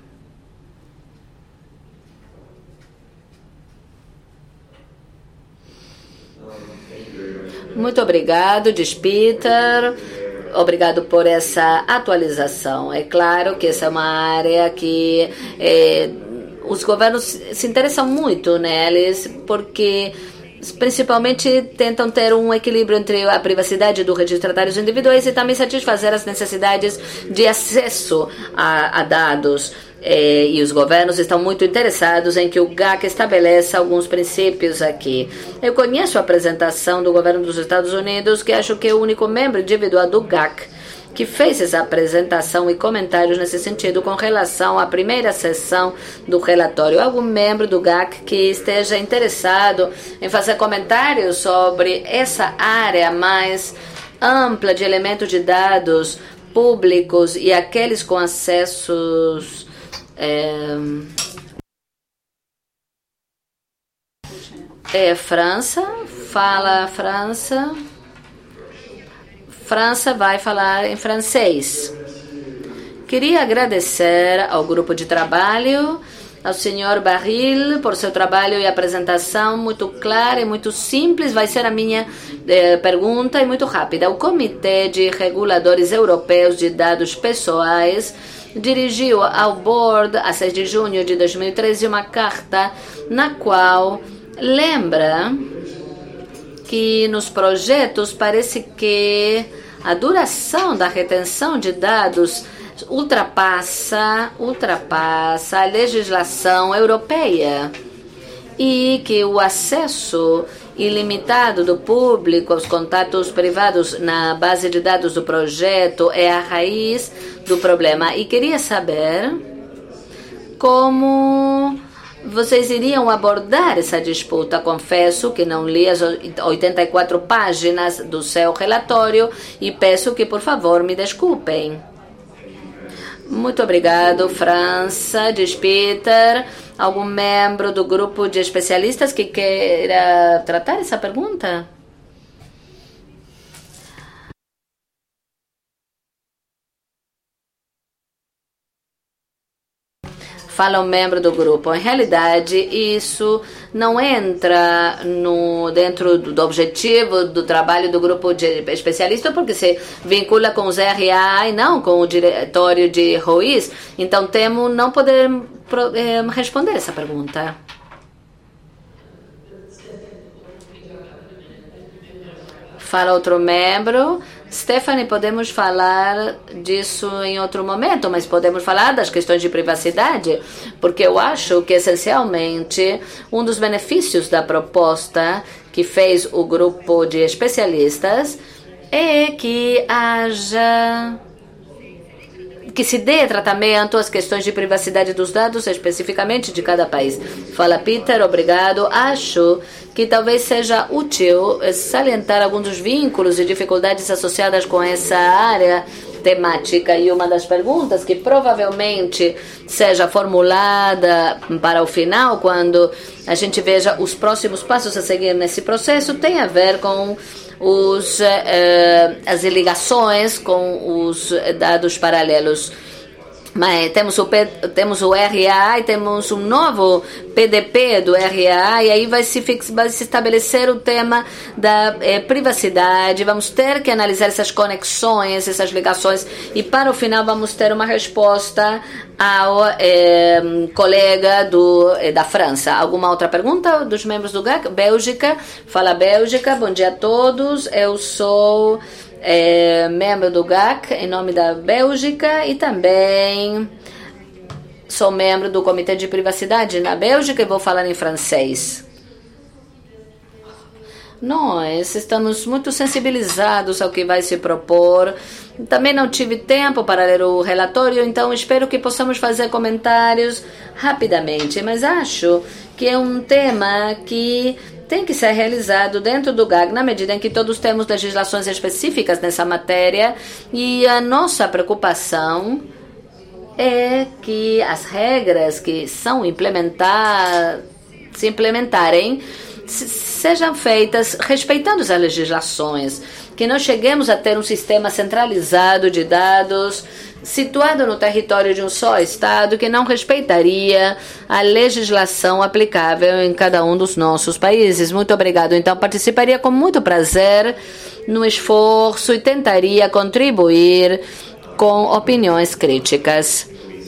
Speaker 4: Muito obrigado, diz Peter. Obrigado por essa atualização. É claro que essa é uma área que eh, os governos se interessam muito neles, porque principalmente tentam ter um equilíbrio entre a privacidade dos registratários individuais e também satisfazer as necessidades de acesso a, a dados. É, e os governos estão muito interessados em que o G A C estabeleça alguns princípios aqui. Eu conheço a apresentação do governo dos Estados Unidos, que acho que é o único membro individual do G A C que fez essa apresentação e comentários nesse sentido com relação à primeira sessão do relatório. Algum membro do G A C que esteja interessado em fazer comentários sobre essa área mais ampla de elementos de dados públicos e aqueles com acessos É, é França, fala França. França vai falar em francês. Queria agradecer ao grupo de trabalho, ao senhor Baril, por seu trabalho e apresentação muito clara e muito simples. Vai ser a minha eh, pergunta e muito rápida. O Comitê de Reguladores Europeus de Dados Pessoais dirigiu ao Board, a seis de junho de dois mil e treze, uma carta na qual lembra que nos projetos parece que a duração da retenção de dados ultrapassa, ultrapassa a legislação europeia e que o acesso ilimitado do público aos contatos privados na base de dados do projeto é a raiz do problema. E queria saber como vocês iriam abordar essa disputa. Confesso que não li as oitenta e quatro páginas do seu relatório e peço que, por favor, me desculpem. Muito obrigado, França, diz Peter. Algum membro do grupo de especialistas que queira tratar essa pergunta? Fala um membro do grupo. Em realidade, isso não entra no, dentro do objetivo do trabalho do grupo de especialistas, porque se vincula com os R A e não com o diretório de Ruiz. Então, temo não poder eh, responder essa pergunta. Fala outro membro. Stephanie, podemos falar disso em outro momento, mas podemos falar das questões de privacidade, porque eu acho que, essencialmente, um dos benefícios da proposta que fez o grupo de especialistas é que haja... que se dê tratamento às questões de privacidade dos dados, especificamente de cada país. Fala Peter, obrigado. Acho que talvez seja útil salientar alguns dos vínculos e dificuldades associadas com essa área temática, e uma das perguntas que provavelmente seja formulada para o final, quando a gente veja os próximos passos a seguir nesse processo, tem a ver com os, eh, as ligações com os dados paralelos. Mas temos o, P, temos o R A e temos um novo P D P do R A, e aí vai se, fix, vai se estabelecer o tema da eh, privacidade. Vamos ter que analisar essas conexões, essas ligações, e para o final vamos ter uma resposta ao eh, colega do, eh, da França. Alguma outra pergunta dos membros do G A C? Bélgica, fala Bélgica, bom dia a todos, eu sou... É, membro do G A C em nome da Bélgica, e também sou membro do Comitê de Privacidade na Bélgica e vou falar em francês. Nós estamos muito sensibilizados ao que vai se propor. Também não tive tempo para ler o relatório, então espero que possamos fazer comentários rapidamente, mas acho que é um tema que tem que ser realizado dentro do G A C, na medida em que todos temos legislações específicas nessa matéria, e a nossa preocupação é que as regras que são implementar, se implementarem sejam feitas respeitando as legislações, que não cheguemos a ter um sistema centralizado de dados situado no território de um só Estado, que não respeitaria a legislação aplicável em cada um dos nossos países. Muito obrigado. Então, participaria com muito prazer no esforço e tentaria contribuir com opiniões críticas.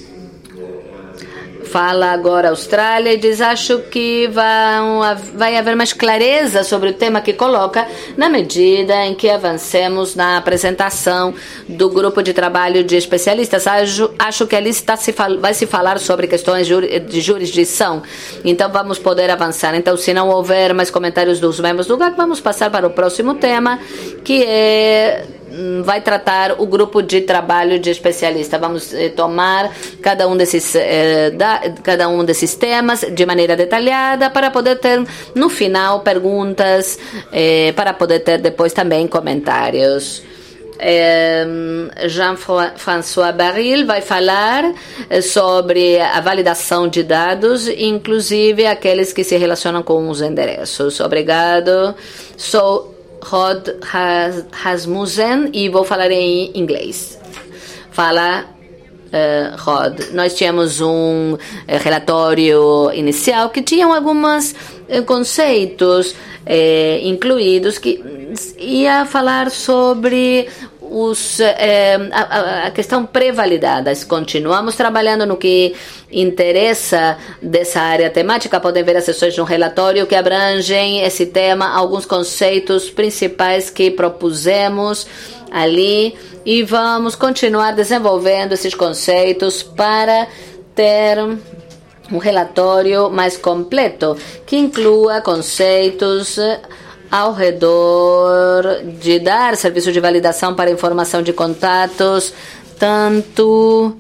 Speaker 4: Fala agora a Austrália e diz: acho que vão, vai haver mais clareza sobre o tema que coloca na medida em que avancemos na apresentação do grupo de trabalho de especialistas. Acho, acho que ali está se, vai se falar sobre questões de jurisdição, então vamos poder avançar. Então, se não houver mais comentários dos membros do G A C, vamos passar para o próximo tema, que é... vai tratar o grupo de trabalho de especialista. Vamos eh, tomar cada um desses eh, da, cada um desses temas de maneira detalhada, para poder ter no final perguntas, eh, para poder ter depois também comentários. Eh, Jean-François Baril vai falar eh, sobre a validação de dados, inclusive aqueles que se relacionam com os endereços. Obrigado. Sou Rod Rasmussen e vou falar em inglês. Fala, uh, Rod. Nós tínhamos um uh, relatório inicial que tinha alguns uh, conceitos uh, incluídos, que ia falar sobre os, eh, a, a questão pré-validada. Continuamos trabalhando no que interessa dessa área temática. Podem ver as sessões de um relatório que abrangem esse tema, alguns conceitos principais que propusemos ali, e vamos continuar desenvolvendo esses conceitos para ter um relatório mais completo, que inclua conceitos ao redor de dar serviço de validação para informação de contatos, tanto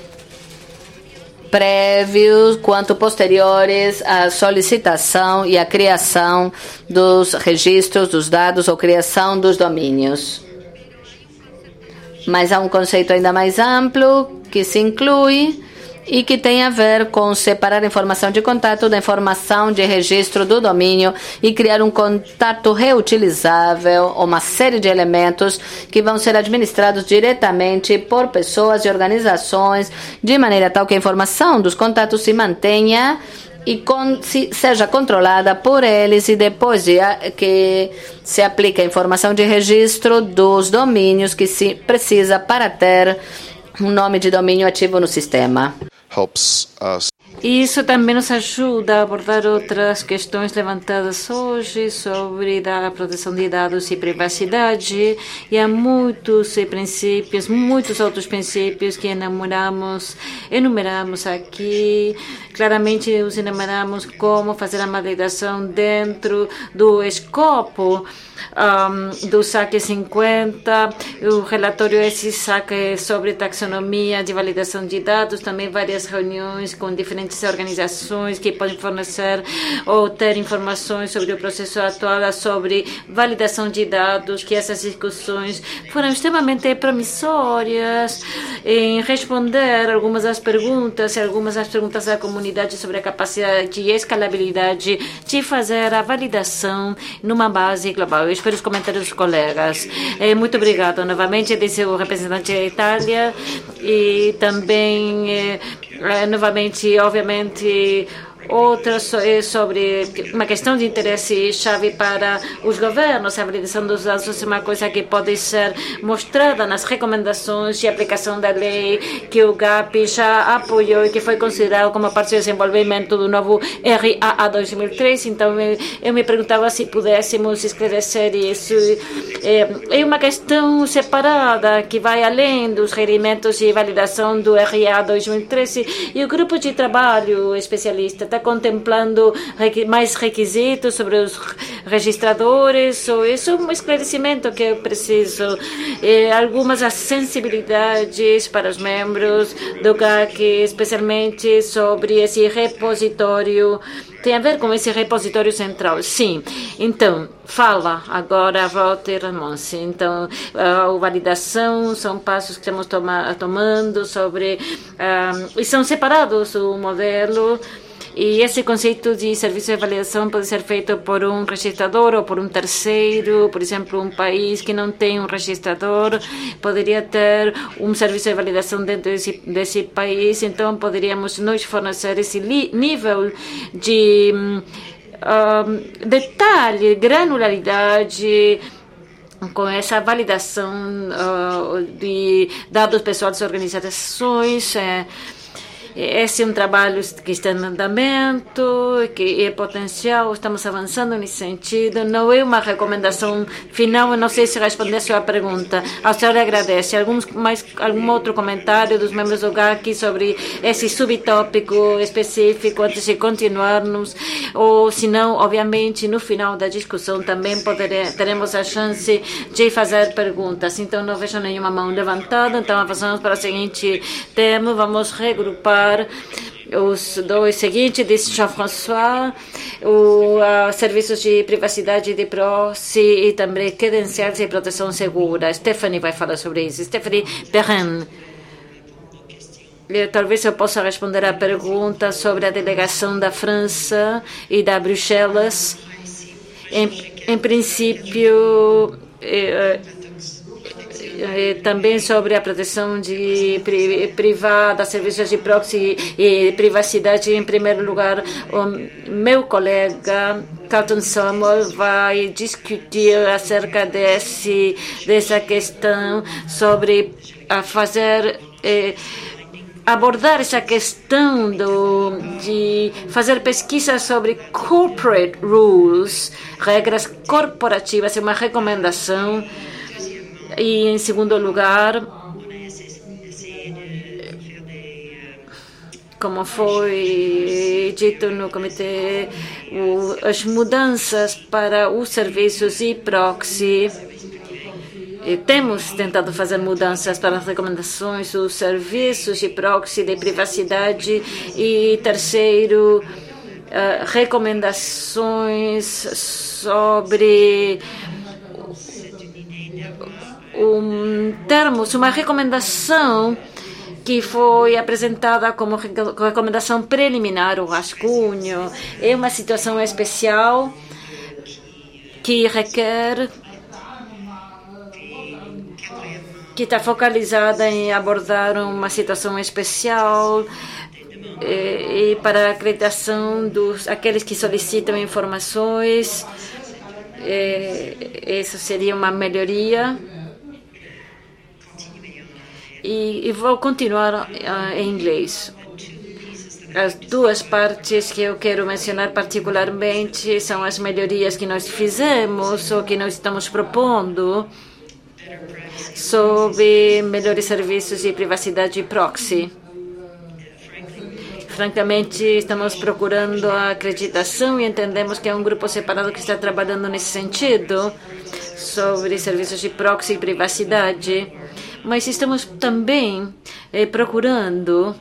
Speaker 4: prévios quanto posteriores à solicitação e à criação dos registros dos dados ou criação dos domínios. Mas há um conceito ainda mais amplo que se inclui e que tem a ver com separar a informação de contato da informação de registro do domínio e criar um contato reutilizável, uma série de elementos que vão ser administrados diretamente por pessoas e organizações, de maneira tal que a informação dos contatos se mantenha e con, se, seja controlada por eles, e depois de a, que se aplica a informação de registro dos domínios que se precisa para ter um nome de domínio ativo no sistema.
Speaker 5: Helps us.
Speaker 3: E isso também nos ajuda a abordar outras questões levantadas hoje sobre a proteção de dados e privacidade. E há muitos princípios, muitos outros princípios que enumeramos, enumeramos aqui. Claramente os enumeramos como fazer a validação dentro do escopo Um, do S A C cinquenta, o relatório esse S A C sobre taxonomia de validação de dados, também várias reuniões com diferentes organizações que podem fornecer ou ter informações sobre o processo atual, sobre validação de dados, que essas discussões foram extremamente promissórias em responder algumas das perguntas, e algumas das perguntas da comunidade sobre a capacidade e escalabilidade de fazer a validação numa base global. Eu espero os comentários dos colegas. É, muito obrigado novamente, disse o representante da Itália, e também, é, é, novamente, obviamente, outra é sobre uma questão de interesse chave para os governos. A validação dos dados é uma coisa que pode ser mostrada nas recomendações de aplicação da lei que o G A P já apoiou e que foi considerado como parte do desenvolvimento do novo R A A dois mil e três. Então, eu me perguntava se pudéssemos esclarecer isso. É uma questão separada que vai além dos requerimentos de validação do R A A dois mil e treze, e o grupo de trabalho especialista está contemplando mais requisitos sobre os registradores, ou isso é um esclarecimento que eu preciso. É, algumas das sensibilidades para os membros do G A C, especialmente sobre esse repositório, tem a ver com esse repositório central. Sim, então, fala agora Walter Ramonsi. Então, a validação são passos que estamos toma, tomando sobre, um, e são separados o modelo. E esse conceito de serviço de validação pode ser feito por um registrador ou por um terceiro. Por exemplo, um país que não tem um registrador poderia ter um serviço de validação dentro desse, desse país. Então, poderíamos nós fornecer esse nível de um, detalhe, granularidade, com essa validação uh, de dados pessoais das organizações. É, Esse é um trabalho que está em andamento, que é potencial, estamos avançando nesse sentido. Não é uma recomendação final, eu não sei se responder a sua pergunta. A senhora agradece. Algum, mais, algum outro comentário dos membros do G A C sobre esse subtópico específico antes de continuarmos? Ou, se não, obviamente, no final da discussão também poder, teremos a chance de fazer perguntas. Então, não vejo nenhuma mão levantada, então avançamos para o seguinte tema. Vamos regrupar os dois seguintes, disse Jean-François, o uh, serviços de privacidade de proxy e também credenciais e proteção segura. Stephanie vai falar sobre isso. Stephanie Perrin. Talvez eu possa responder a pergunta sobre a delegação da França e da Bruxelas. Em, em princípio, eh, também sobre a proteção de privada, serviços de proxy e privacidade. Em primeiro lugar, o meu colega Carlton Samuel vai discutir acerca desse, dessa questão sobre a fazer eh, abordar essa questão do, de fazer pesquisa sobre corporate rules, regras corporativas, é uma recomendação. E, em segundo lugar, como foi dito no comitê, o, as mudanças para os serviços e proxy. E temos tentado fazer mudanças para as recomendações dos serviços de proxy de privacidade. E, terceiro, uh, recomendações sobre um termo, uma recomendação que foi apresentada como recomendação preliminar, o rascunho. É uma situação especial que requer, que está focalizada em abordar uma situação especial e, e para a acreditação dos aqueles que solicitam informações. E, isso seria uma melhoria. E, e vou continuar uh, em inglês. As duas partes que eu quero mencionar particularmente são as melhorias que nós fizemos ou que nós estamos propondo sobre melhores serviços de privacidade e proxy. Francamente, estamos procurando a acreditação e entendemos que é um grupo separado que está trabalhando nesse sentido, sobre serviços de proxy e privacidade. Mas estamos também eh, procurando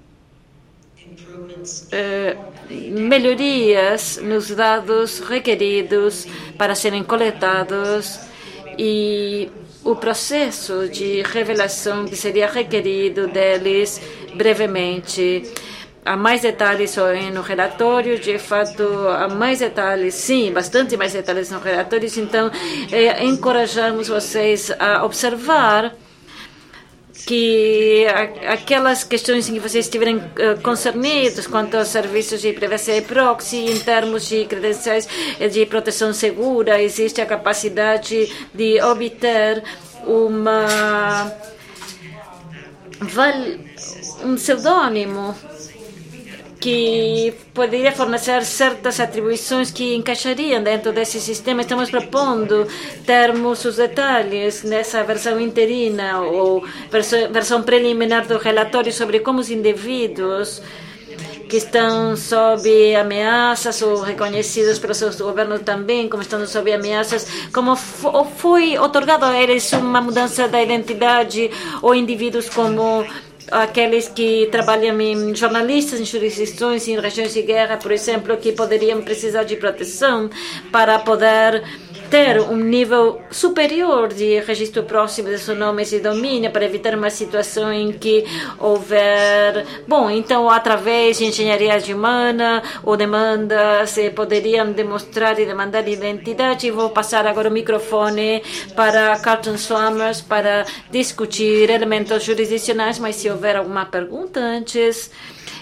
Speaker 3: eh, melhorias nos dados requeridos para serem coletados e o processo de revelação que seria requerido deles brevemente. Há mais detalhes no relatório, de fato, há mais detalhes, sim, bastante mais detalhes no relatório, então eh, encorajamos vocês a observar que aquelas questões em que vocês estiverem uh, concernidos quanto aos serviços de privacidade e proxy, em termos de credenciais de proteção segura, existe a capacidade de obter uma, um pseudônimo que poderia fornecer certas atribuições que encaixariam dentro desse sistema. Estamos propondo termos os detalhes nessa versão interina ou versão preliminar do relatório sobre como os indivíduos que estão sob ameaças ou reconhecidos pelos seus governos também como estando sob ameaças, como foi otorgado a eles uma mudança da identidade, ou indivíduos como aqueles que trabalham em jornalistas, em jurisdições, em regiões de guerra, por exemplo, que poderiam precisar de proteção para poder ter um nível superior de registro próximo de seus nomes e domínio, para evitar uma situação em que houver... Bom, então, através de engenharia humana ou demandas, poderiam demonstrar e demandar identidade. E vou passar agora o microfone para Carlton Swammers para discutir elementos jurisdicionais, mas se houver alguma pergunta antes...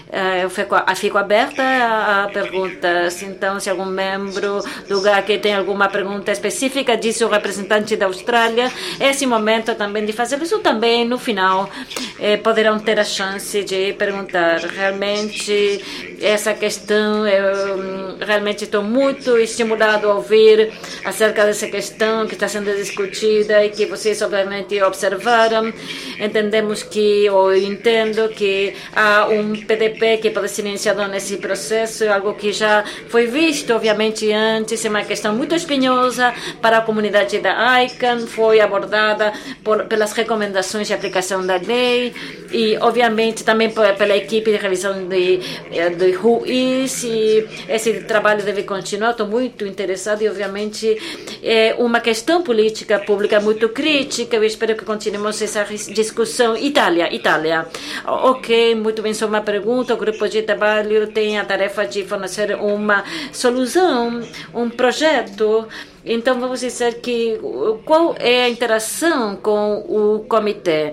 Speaker 3: Eu fico, fico aberta a perguntas. Então, se algum membro do G A C tem alguma pergunta específica, disse o representante da Austrália, esse momento também de fazer isso. Também, no final, eh, poderão ter a chance de perguntar. Realmente, essa questão, eu realmente estou muito estimulado a ouvir acerca dessa questão que está sendo discutida e que vocês, obviamente, observaram. Entendemos que, ou entendo que há um P D P que pode ser iniciado nesse processo, é algo que já foi visto, obviamente, antes, é uma questão muito espinhosa para a comunidade da I C A N, foi abordada por, pelas recomendações de aplicação da lei e, obviamente, também pela equipe de revisão de, de W H O Is, e esse trabalho deve continuar. Estou muito interessado e, obviamente, é uma questão política pública muito crítica. Eu espero que continuemos essa discussão. Itália, Itália. Ok, muito bem, só uma pergunta. O grupo de trabalho tem a tarefa de fornecer uma solução, um projeto. Então, vamos dizer que qual é a interação com o comitê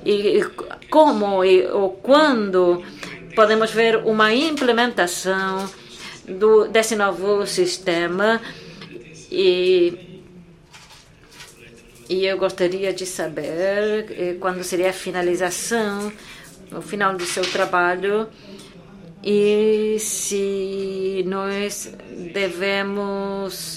Speaker 3: e como e ou quando podemos ver uma implementação do, desse novo sistema. E, e eu gostaria de saber quando seria a finalização, no final do seu trabalho, e se nós devemos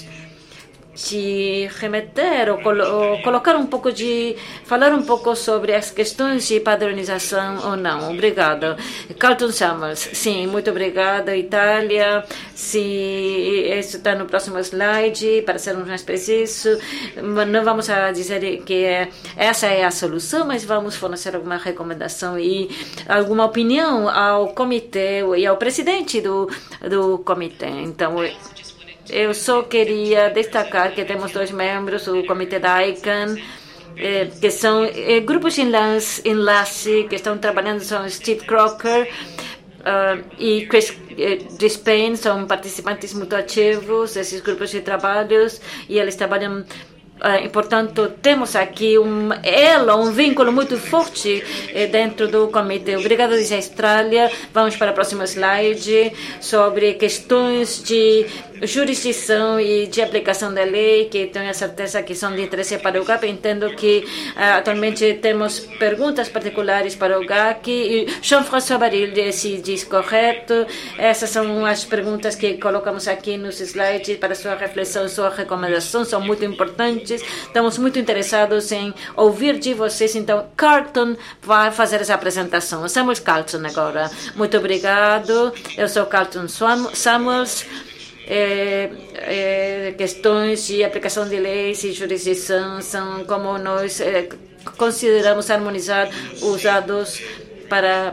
Speaker 3: te remeter ou, colo ou colocar um pouco de... falar um pouco sobre as questões de padronização ou não. Obrigada. Carlton Summers. Sim, muito obrigada, Itália. Se isso está no próximo slide, para sermos mais precisos, não vamos a dizer que é, essa é a solução, mas vamos fornecer alguma recomendação e alguma opinião ao comitê e ao presidente do, do comitê. Então, eu só queria destacar que temos dois membros do comitê da I C A N, eh, que são eh, grupos de enlace, enlace que estão trabalhando, são Steve Crocker uh, e Chris eh, Drispain, são participantes muito ativos desses grupos de trabalhos, e eles trabalham. Uh, e, portanto, temos aqui um elo, um vínculo muito forte eh, dentro do comitê. Obrigada, diz a Austrália. Vamos para o próximo slide sobre questões de jurisdição e de aplicação da lei, que tenho a certeza que são de interesse para o G A C. Entendo que uh, atualmente temos perguntas particulares para o G A C. E Jean-François Baril, se diz correto, essas são as perguntas que colocamos aqui nos slides para sua reflexão e sua recomendação, são muito importantes. Estamos muito interessados em ouvir de vocês. Então, Carlton vai fazer essa apresentação. Samuel Carlton agora. Muito obrigado. Eu sou Carlton Samuels. É, é, questões de aplicação de leis e jurisdição são como nós é, consideramos harmonizar os dados para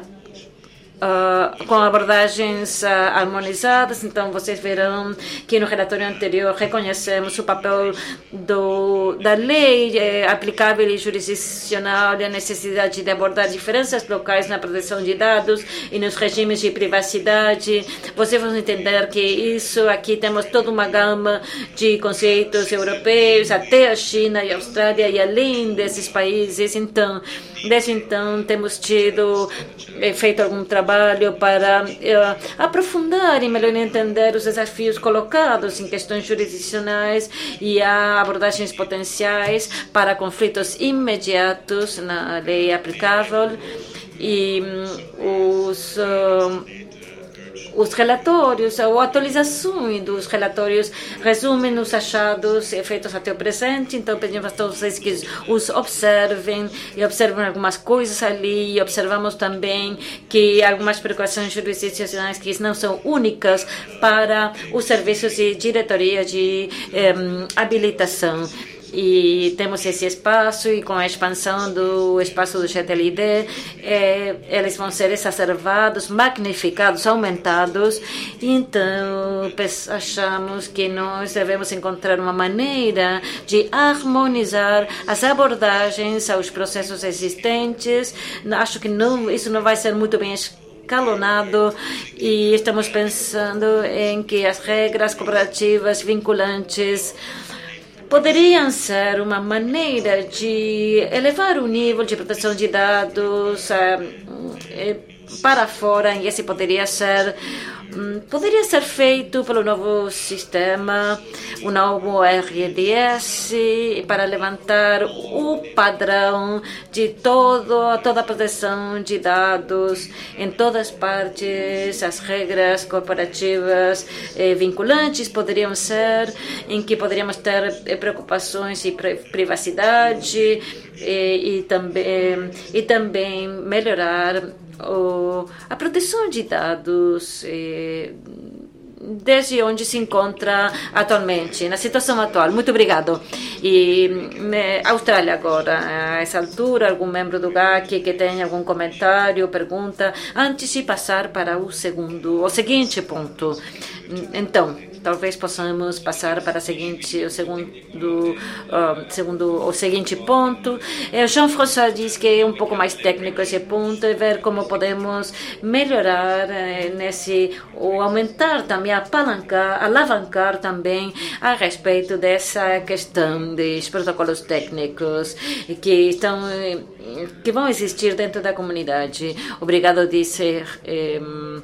Speaker 3: Uh, com abordagens uh, harmonizadas. Então, vocês verão que no relatório anterior reconhecemos o papel do, da lei eh, aplicável e jurisdicional e a necessidade de abordar diferenças locais na proteção de dados e nos regimes de privacidade. Vocês vão entender que isso aqui temos toda uma gama de conceitos europeus, até a China e a Austrália e além desses países. Então, desde então, temos tido eh, feito algum trabalho para uh, aprofundar e melhor entender os desafios colocados em questões jurisdicionais e a abordagens potenciais para conflitos imediatos na lei aplicável. E um, os... Uh, Os relatórios, ou atualizações dos relatórios, resumem os achados feitos até o presente. Então, pedimos a todos vocês que os observem e observem algumas coisas ali. E observamos também que algumas preocupações jurisdicionais que não são únicas para os serviços de diretoria de eh, habilitação. E temos esse espaço, e com a expansão do espaço do G T L D, eh, eles vão ser exacerbados, magnificados, aumentados. Então, achamos que nós devemos encontrar uma maneira de harmonizar as abordagens aos processos existentes. Acho que não, isso não vai ser muito bem escalonado, e estamos pensando em que as regras cooperativas vinculantes poderiam ser uma maneira de elevar o nível de proteção de dados uh, para fora, e esse poderia ser poderia ser feito pelo novo sistema, o novo R D S, para levantar o padrão de todo, toda a proteção de dados em todas as partes. As regras corporativas eh, vinculantes poderiam ser em que poderíamos ter eh, preocupações de privacidade eh, e, também, e também melhorar o, a proteção de dados eh, desde onde se encontra atualmente, na situação atual. Muito obrigado. E né, Austrália agora, a essa altura, algum membro do G A C que tenha algum comentário, pergunta, antes de passar para o segundo, o seguinte ponto. Então, talvez possamos passar para o seguinte, o segundo, uh, segundo, o seguinte ponto. O Jean-François diz que é um pouco mais técnico esse ponto, e ver como podemos melhorar eh, nesse, ou aumentar também, apalancar, alavancar também a respeito dessa questão dos protocolos técnicos que estão, que vão existir dentro da comunidade. Obrigado, disse eh,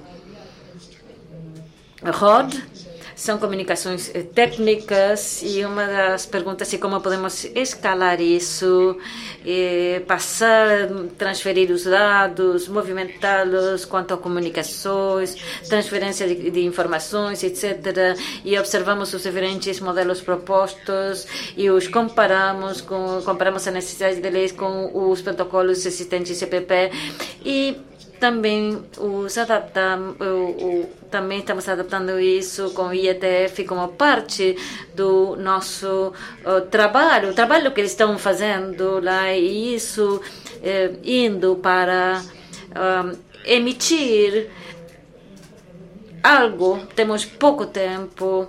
Speaker 3: Rod. São comunicações técnicas, e uma das perguntas é como podemos escalar isso, eh, passar, transferir os dados, movimentá-los quanto a comunicações, transferência de, de informações, etcétera. E observamos os diferentes modelos propostos e os comparamos com comparamos a necessidade de leis com os protocolos existentes C P P, e também os adaptamos, também estamos adaptando isso com o I E T F como parte do nosso uh, trabalho, o trabalho que eles estão fazendo lá, e isso eh, indo para uh, emitir algo. Temos pouco tempo.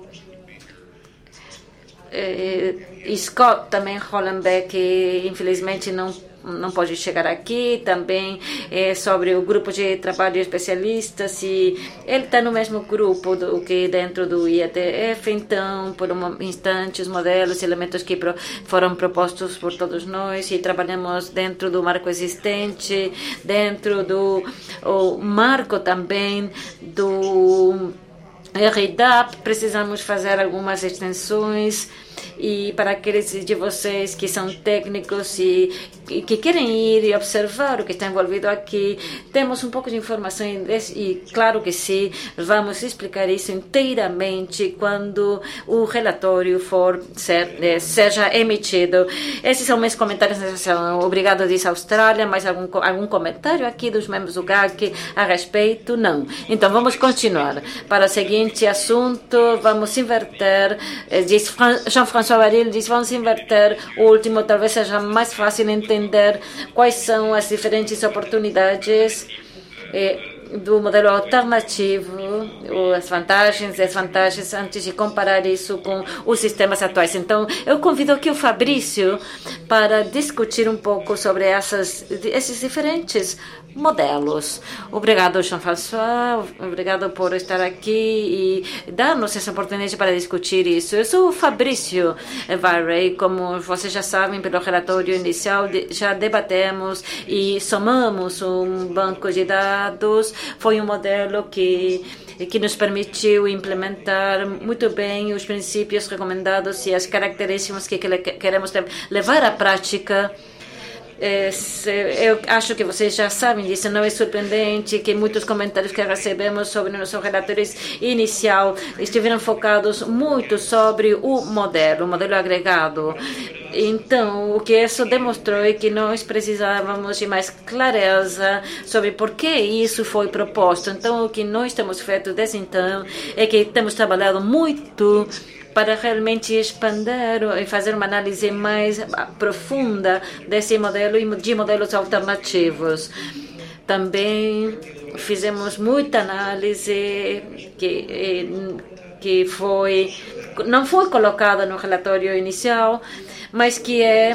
Speaker 3: Eh, Scott também, Hollenbeck, infelizmente não não pode chegar aqui. Também é sobre o grupo de trabalho especialistas, e ele está no mesmo grupo do que dentro do I E T F. Então, por um instante, os modelos e elementos que pro, foram propostos por todos nós, e trabalhamos dentro do marco existente, dentro do o marco também do R D A P, precisamos fazer algumas extensões. E para aqueles de vocês que são técnicos e, e que querem ir e observar o que está envolvido aqui, temos um pouco de informação em inglês e, claro que sim, vamos explicar isso inteiramente quando o relatório for ser, eh, seja emitido. Esses são meus comentários nessa sessão. Obrigado, diz a Austrália. Mais algum, algum comentário aqui dos membros do G A C a respeito? Não. Então, vamos continuar. Para o seguinte assunto, vamos inverter, eh, diz Jean-François Baril, diz, vamos inverter o último, talvez seja mais fácil entender quais são as diferentes oportunidades eh, do modelo alternativo, as vantagens e desvantagens, antes de comparar isso com os sistemas atuais. Então, eu convido aqui o Fabrício para discutir um pouco sobre essas, esses diferentes modelos. Obrigado, Jean-François. Obrigado por estar aqui e dar-nos essa oportunidade para discutir isso. Eu sou o Fabrício Varrey. Como vocês já sabem, pelo relatório inicial, já debatemos e somamos um banco de dados. Foi um modelo que que nos permitiu implementar muito bem os princípios recomendados e as características que queremos levar à prática. Eu acho que vocês já sabem disso, não é surpreendente que muitos comentários que recebemos sobre nossos relatórios inicial estiveram focados muito sobre o modelo, o modelo agregado. Então, o que isso demonstrou é que nós precisávamos de mais clareza sobre por que isso foi proposto. Então, o que nós temos feito desde então é que temos trabalhado muito para realmente expandir e fazer uma análise mais profunda desse modelo e de modelos alternativos. Também fizemos muita análise que, que foi, não foi colocada no relatório inicial, mas que é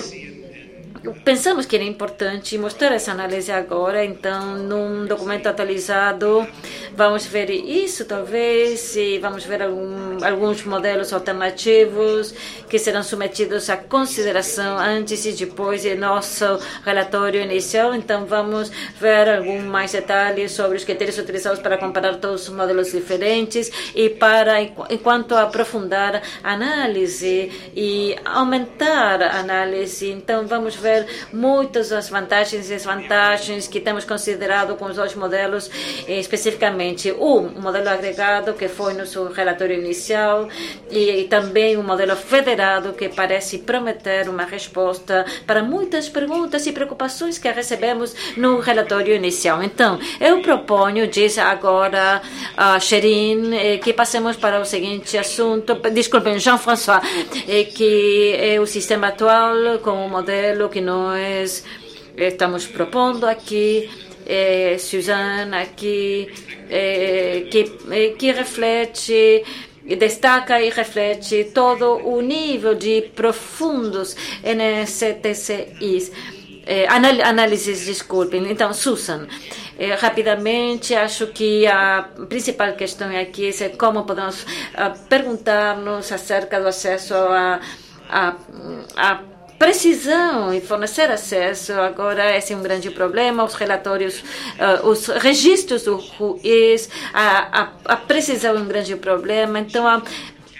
Speaker 3: pensamos que era importante mostrar essa análise agora. Então, num documento atualizado, vamos ver isso, talvez, e vamos ver algum, alguns modelos alternativos que serão submetidos à consideração antes e depois de nosso relatório inicial. Então, vamos ver alguns mais detalhes sobre os critérios utilizados para comparar todos os modelos diferentes e para, enquanto aprofundar a análise e aumentar a análise. Então, vamos ver muitas das vantagens e desvantagens que temos considerado com os dois modelos, especificamente o modelo agregado, que foi nosso relatório inicial, e, e também o modelo federado, que parece prometer uma resposta para muitas perguntas e preocupações que recebemos no relatório inicial. Então, eu proponho, diz agora a Sherin, eh, que passemos para o seguinte assunto, desculpem, Jean-François, eh, que é o sistema atual com o modelo que nós estamos propondo aqui, eh, Suzanne aqui, eh, que, eh, que reflete, destaca e reflete todo o nível de profundos N S T C Is. Eh, análises, desculpem. Então, Susan, eh, rapidamente, acho que a principal questão aqui é como podemos uh, perguntar-nos acerca do acesso a, a, a precisão e fornecer acesso. Agora, esse é um grande problema. Os relatórios, uh, os registros do juiz, a, a, a precisão é um grande problema. Então, a,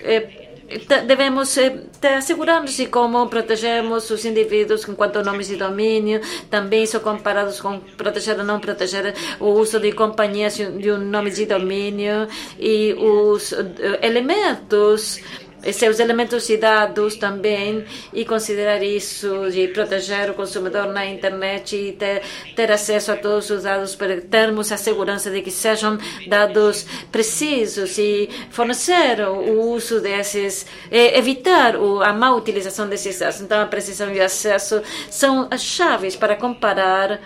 Speaker 3: é, devemos assegurar-nos de como protegemos os indivíduos enquanto nomes de domínio. Também são comparados com proteger ou não proteger o uso de companhias de um nome de domínio e os uh, elementos, seus elementos de dados também, e considerar isso de proteger o consumidor na internet e ter, ter acesso a todos os dados para termos a segurança de que sejam dados precisos e fornecer o uso desses, evitar a má utilização desses dados. Então, a precisão e o acesso são as chaves para comparar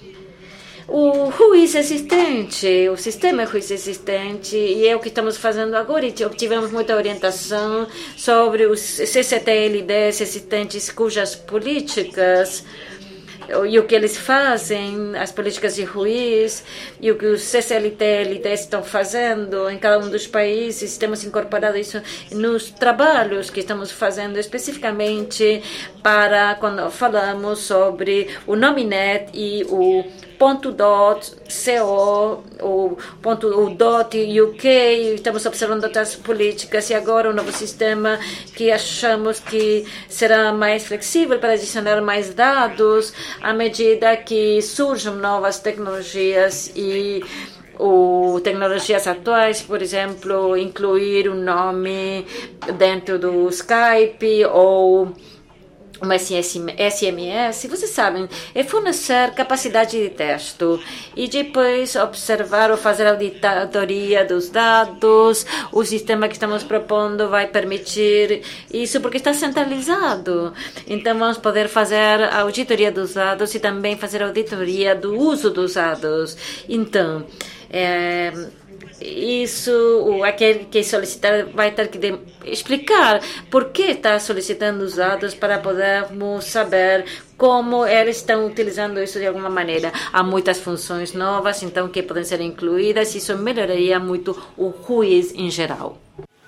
Speaker 3: o juiz existente, o sistema juiz existente, e é o que estamos fazendo agora. E obtivemos muita orientação sobre os C C T L Ds existentes, cujas políticas e o que eles fazem, as políticas de juiz, e o que os C C L T L Ds estão fazendo em cada um dos países. Temos incorporado isso nos trabalhos que estamos fazendo especificamente para quando falamos sobre o Nominet e o ponto dot, co, o ponto o dot U K, estamos observando outras políticas e agora um novo sistema que achamos que será mais flexível para adicionar mais dados à medida que surjam novas tecnologias e ou tecnologias atuais, por exemplo, incluir um nome dentro do Skype ou uma S M S, vocês sabem, é fornecer capacidade de texto e depois observar ou fazer auditoria dos dados. O sistema que estamos propondo vai permitir isso porque está centralizado. Então, vamos poder fazer a auditoria dos dados e também fazer a auditoria do uso dos dados. Então, é, isso, o, aquele que solicitar vai ter que de, explicar por que está solicitando os dados para podermos saber como eles estão utilizando isso de alguma maneira. Há muitas funções novas, então, que podem ser incluídas e isso melhoraria muito o R U I S em geral.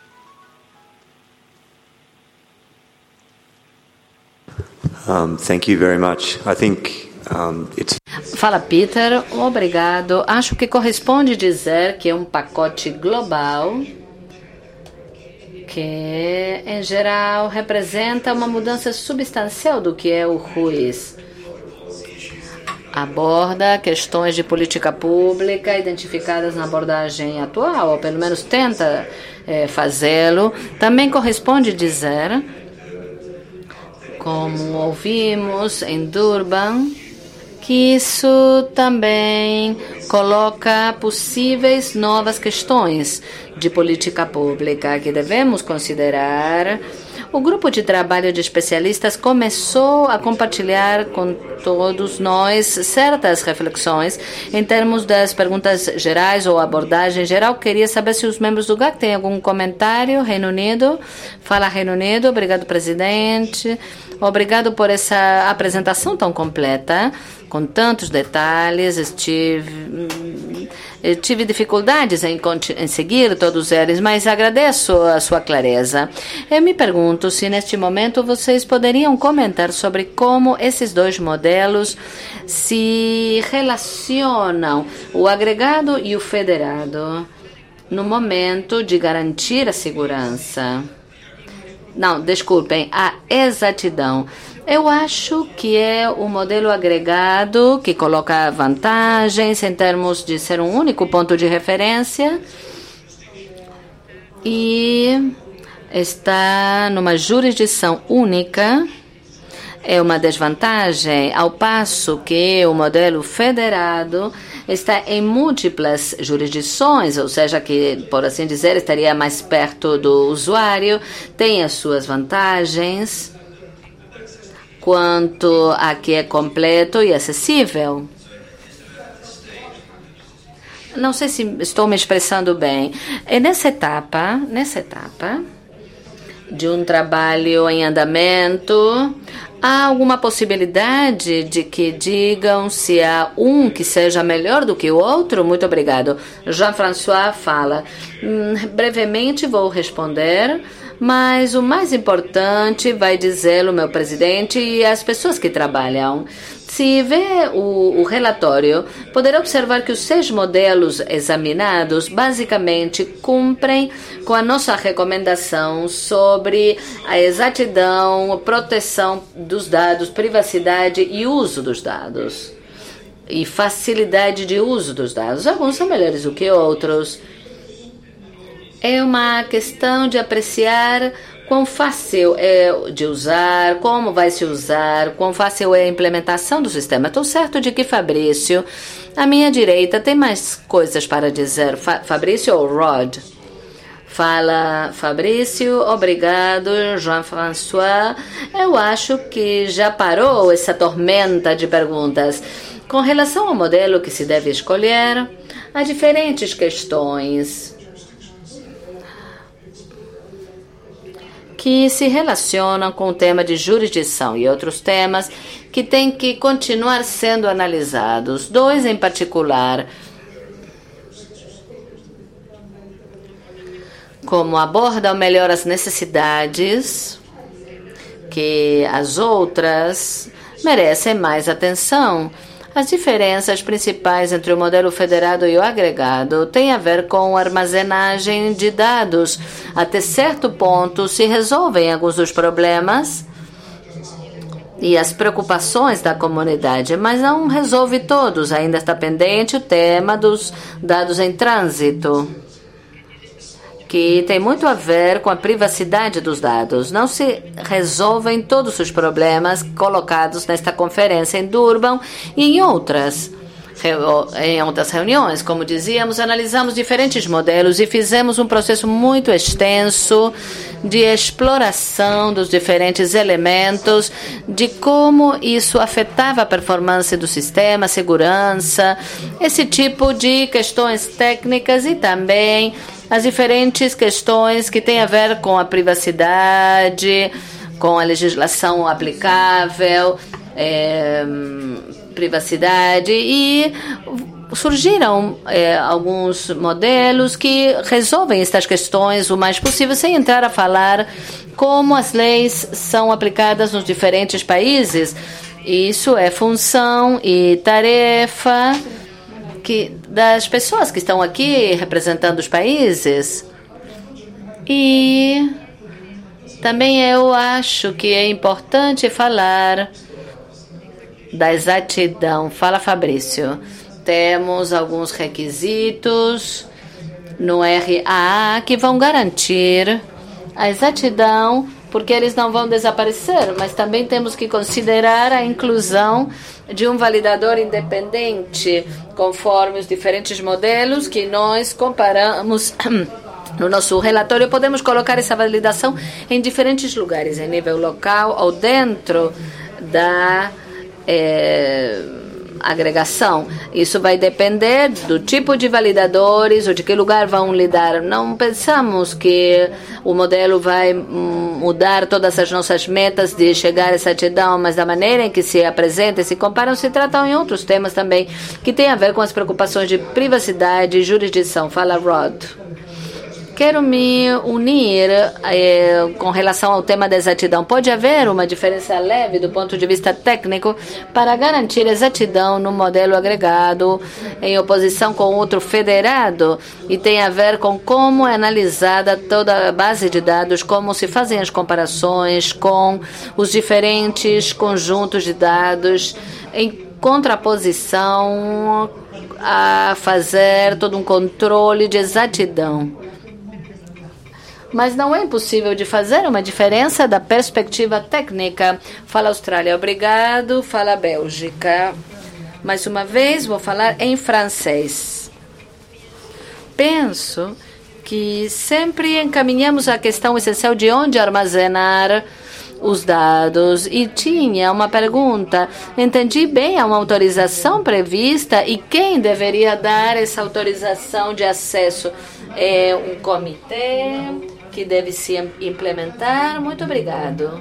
Speaker 5: Um, thank you very much. I think um, it's
Speaker 4: Fala, Peter. Obrigado. Acho que corresponde dizer que é um pacote global que, em geral, representa uma mudança substancial do que é o R U I S. Aborda questões de política pública identificadas na abordagem atual, ou pelo menos tenta é, fazê-lo. Também corresponde dizer, como ouvimos em Durban, que isso também coloca possíveis novas questões de política pública que devemos considerar. O grupo de trabalho de especialistas começou a compartilhar com todos nós certas reflexões em termos das perguntas gerais ou abordagem geral. Queria saber se os membros do G A C têm algum comentário. Reino Unido. Fala, Reino Unido. Obrigado, presidente. Obrigado por essa apresentação tão completa, com tantos detalhes. Estive, tive dificuldades em, em seguir todos eles, mas agradeço a sua clareza. Eu me pergunto se neste momento vocês poderiam comentar sobre como esses dois modelos se relacionam, o agregado e o federado, no momento de garantir a segurança. Não, desculpem, a exatidão. Eu acho que é o modelo agregado que coloca vantagens em termos de ser um único ponto de referência e está numa jurisdição única. É uma desvantagem, ao passo que o modelo federado está em múltiplas jurisdições, ou seja, que, por assim dizer, estaria mais perto do usuário, tem as suas vantagens, quanto a que é completo e acessível. Não sei se estou me expressando bem. É nessa etapa, nessa etapa de um trabalho em andamento, há alguma possibilidade de que digam se há um que seja melhor do que o outro? Muito obrigado. Jean-François fala. Hum, brevemente vou responder, mas o mais importante vai dizê-lo meu presidente e as pessoas que trabalham. Se vê o, o relatório, poderá observar que os seis modelos examinados basicamente cumprem com a nossa recomendação sobre a exatidão, proteção dos dados, privacidade e uso dos dados. E facilidade de uso dos dados. Alguns são melhores do que outros. É uma questão de apreciar quão fácil é de usar, como vai se usar, quão fácil é a implementação do sistema. Estou certo de que Fabrício, à minha direita, tem mais coisas para dizer. Fa- Fabrício ou Rod? Fala, Fabrício. Obrigado, Jean-François. Eu acho que já parou essa tormenta de perguntas. Com relação ao modelo que se deve escolher, há diferentes questões que se relacionam com o tema de jurisdição e outros temas que têm que continuar sendo analisados. Dois em particular, como abordam melhor as necessidades, que as outras merecem mais atenção. As diferenças principais entre o modelo federado e o agregado têm a ver com a armazenagem de dados. Até certo ponto, se resolvem alguns dos problemas e as preocupações da comunidade, mas não resolve todos. Ainda está pendente o tema dos dados em trânsito, que tem muito a ver com a privacidade dos dados. Não se resolvem todos os problemas colocados nesta conferência em Durban e em outras em outras reuniões. Como dizíamos, analisamos diferentes modelos e fizemos um processo muito extenso de exploração dos diferentes elementos, de como isso afetava a performance do sistema, a segurança, esse tipo de questões técnicas e também as diferentes questões que têm a ver com a privacidade, com a legislação aplicável, é, privacidade, e surgiram é, alguns modelos que resolvem estas questões o mais possível, sem entrar a falar como as leis são aplicadas nos diferentes países. Isso é função e tarefa que, das pessoas que estão aqui representando os países. E também eu acho que é importante falar da exatidão. Fala, Fabrício. Temos alguns requisitos no R A A que vão garantir a exatidão, porque eles não vão desaparecer, mas também temos que considerar a inclusão de um validador independente, conforme os diferentes modelos que nós comparamos. No nosso relatório, podemos colocar essa validação em diferentes lugares, em nível local ou dentro da é, agregação. Isso vai depender do tipo de validadores ou de que lugar vão lidar. Não pensamos que o modelo vai mudar todas as nossas metas de chegar a essa exatidão, mas da maneira em que se apresentam e se comparam, se tratam em outros temas também que têm a ver com as preocupações de privacidade e jurisdição. Fala, Rod. Quero me unir eh, com relação ao tema da exatidão. Pode haver uma diferença leve do ponto de vista técnico para garantir exatidão no modelo agregado em oposição com outro federado, e tem a ver com como é analisada toda a base de dados, como se fazem as comparações com os diferentes conjuntos de dados em contraposição a fazer todo um controle de exatidão. Mas não é impossível de fazer uma diferença da perspectiva técnica. Fala, Austrália. Obrigado. Fala, Bélgica. Mais uma vez, vou falar em francês. Penso que sempre encaminhamos a questão essencial de onde armazenar os dados. E tinha uma pergunta. Entendi bem, há uma autorização prevista, e quem deveria dar essa autorização de acesso? É um comitê que deve se implementar? Muito obrigado.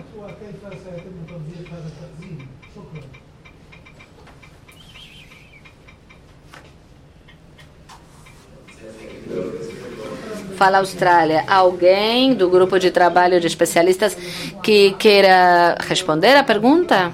Speaker 4: Fala, Austrália. Alguém do grupo de trabalho de especialistas que queira responder à pergunta?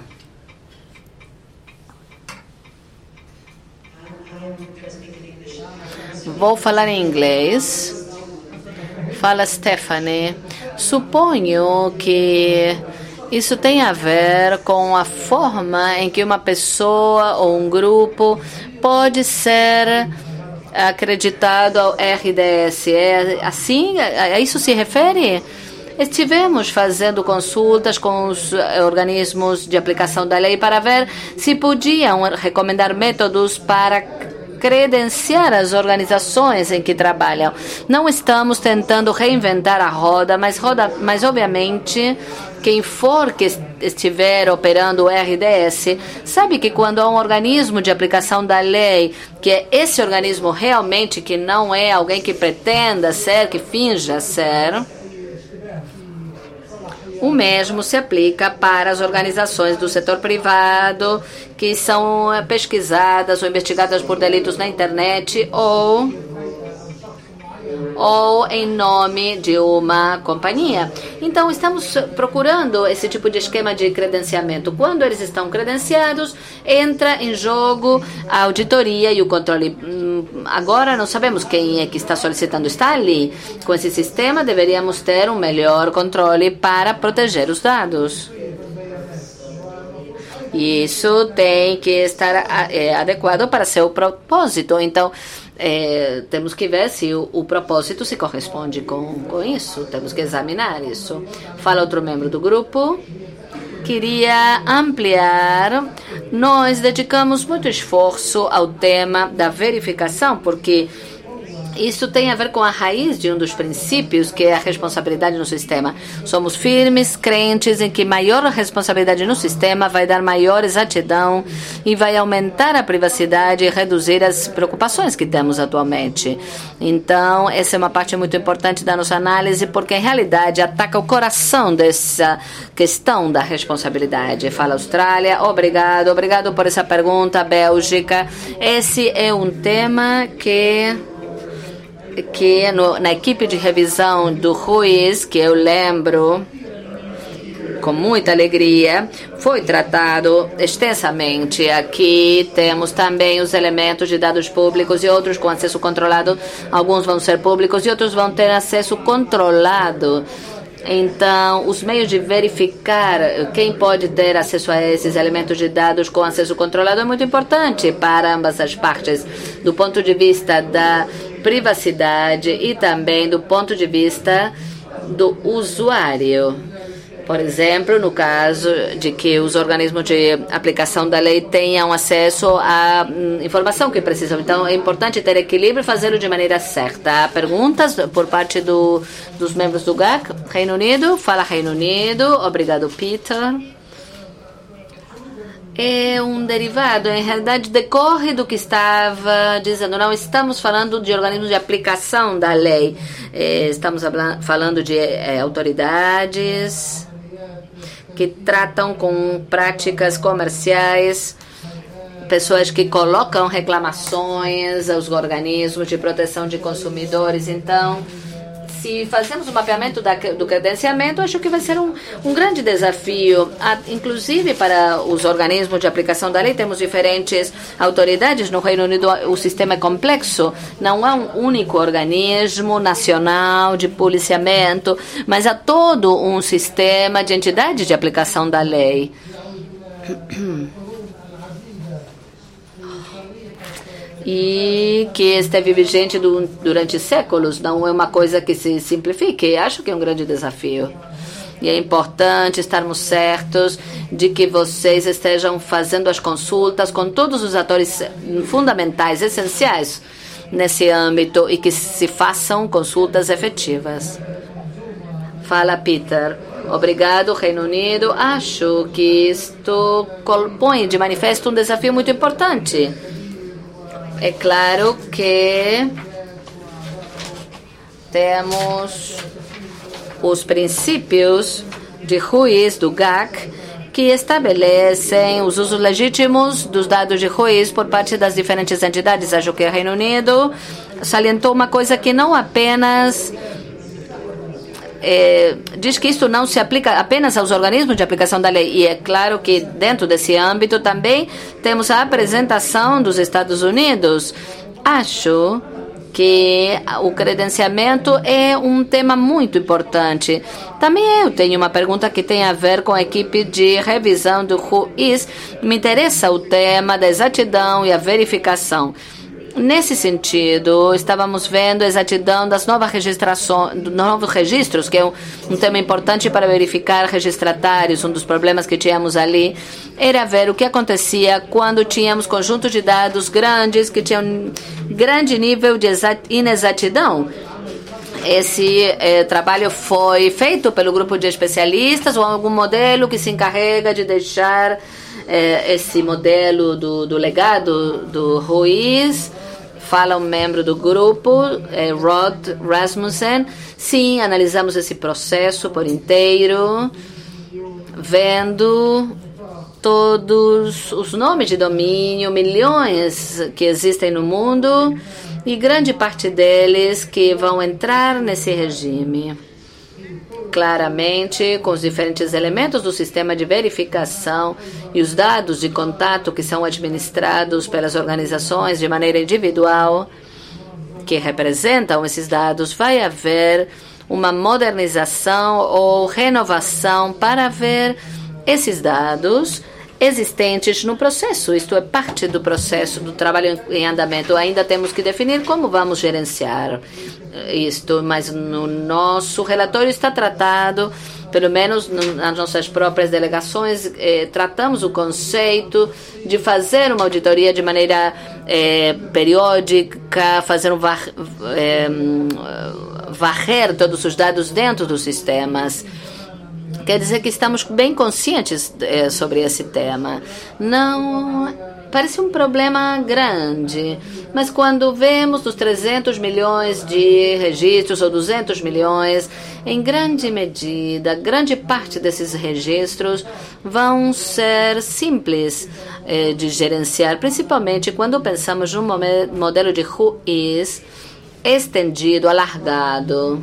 Speaker 4: Vou falar em inglês. Fala, Stephanie. Suponho que isso tem a ver com a forma em que uma pessoa ou um grupo pode ser acreditado ao R D S. É assim? A isso se refere? Estivemos fazendo consultas com os organismos de aplicação da lei para ver se podiam recomendar métodos para credenciar as organizações em que trabalham. Não estamos tentando reinventar a roda, mas, roda, mas obviamente, quem for que estiver operando o R D S sabe que quando há um organismo de aplicação da lei, que é esse organismo realmente, que não é alguém que pretenda ser, que finja ser, o mesmo se aplica para as organizações do setor privado que são pesquisadas ou investigadas por delitos na internet ou ou em nome de uma companhia. Então, estamos procurando esse tipo de esquema de credenciamento. Quando eles estão credenciados, entra em jogo a auditoria e o controle. Agora, não sabemos quem é que está solicitando estar ali. Com esse sistema, deveríamos ter um melhor controle para proteger os dados. E isso tem que estar é, adequado para seu propósito. Então, é, temos que ver se o, o propósito se corresponde com, com isso. Temos que examinar isso. Fala outro membro do grupo. Queria ampliar. Nós dedicamos muito esforço ao tema da verificação, porque isso tem a ver com a raiz de um dos princípios, que é a responsabilidade no sistema. Somos firmes, crentes em que maior responsabilidade no sistema vai dar maior exatidão e vai aumentar a privacidade e reduzir as preocupações que temos atualmente. Então, essa é uma parte muito importante da nossa análise, porque, em realidade, ataca o coração dessa questão da responsabilidade. Fala Austrália. Obrigado. Obrigado por essa pergunta, Bélgica. Esse é um tema que... que no, na equipe de revisão do Ruiz, que eu lembro com muita alegria, foi tratado extensamente. Aqui temos também os elementos de dados públicos e outros com acesso controlado. Alguns vão ser públicos e outros vão ter acesso controlado. Então, os meios de verificar quem pode ter acesso a esses elementos de dados com acesso controlado é muito importante para ambas as partes, do ponto de vista da privacidade e também do ponto de vista do usuário. Por exemplo, no caso de que os organismos de aplicação da lei tenham acesso à informação que precisam. Então, é importante ter equilíbrio e fazê-lo de maneira certa. Perguntas por parte do, dos membros do G A C? Reino Unido? Fala Reino Unido. Obrigado, Peter. É um derivado, em realidade decorre do que estava dizendo. Não estamos falando de organismos de aplicação da lei. É, estamos falando de é, autoridades que tratam com práticas comerciais, pessoas que colocam reclamações aos organismos de proteção de consumidores. Então, se fazemos o mapeamento da, do credenciamento, acho que vai ser um, um grande desafio. A, inclusive, para os organismos de aplicação da lei, temos diferentes autoridades. No Reino Unido, o sistema é complexo. Não há um único organismo nacional de policiamento, mas há todo um sistema de entidades de aplicação da lei. E que esteve vigente do, durante séculos. Não é uma coisa que se simplifique. Acho que é um grande desafio. E é importante estarmos certos de que vocês estejam fazendo as consultas com todos os atores fundamentais, essenciais nesse âmbito, e que se façam consultas efetivas. Fala, Peter. Obrigado, Reino Unido. Acho que isto põe de manifesto um desafio muito importante. É claro que temos os princípios de Ruiz do G A C que estabelecem os usos legítimos dos dados de Ruiz por parte das diferentes entidades. Acho que o Reino Unido salientou uma coisa que não apenas... É, diz que isso não se aplica apenas aos organismos de aplicação da lei. E é claro que dentro desse âmbito também temos a apresentação dos Estados Unidos. Acho que o credenciamento é um tema muito importante. Também eu tenho uma pergunta que tem a ver com a equipe de revisão do Ruiz. Me interessa o tema da exatidão e a verificação. Nesse sentido, estávamos vendo a exatidão das novas registrações, dos novos registros, que é um, um tema importante para verificar registratários. Um dos problemas que tínhamos ali era ver o que acontecia quando tínhamos conjuntos de dados grandes que tinham um grande nível de inexatidão. Esse eh, trabalho foi feito pelo grupo de especialistas ou algum modelo que se encarrega de deixar eh, esse modelo do, do legado do Ruiz. Fala um membro do grupo, eh, Rod Rasmussen. Sim, analisamos esse processo por inteiro, vendo todos os nomes de domínio, milhões que existem no mundo, e grande parte deles que vão entrar nesse regime. Claramente, com os diferentes elementos do sistema de verificação e os dados de contato que são administrados pelas organizações de maneira individual, que representam esses dados, vai haver uma modernização ou renovação para ver esses dados existentes no processo. Isto é parte do processo do trabalho em andamento. Ainda temos que definir como vamos gerenciar isto, mas no nosso relatório está tratado, pelo menos nas nossas próprias delegações, eh, tratamos o conceito de fazer uma auditoria de maneira eh, periódica, fazer um var, eh, varrer todos os dados dentro dos sistemas. Quer dizer que estamos bem conscientes eh, sobre esse tema. Não parece um problema grande, mas quando vemos os trezentos milhões de registros ou duzentos milhões, em grande medida, grande parte desses registros vão ser simples eh, de gerenciar, principalmente quando pensamos num modelo de Who is estendido, alargado.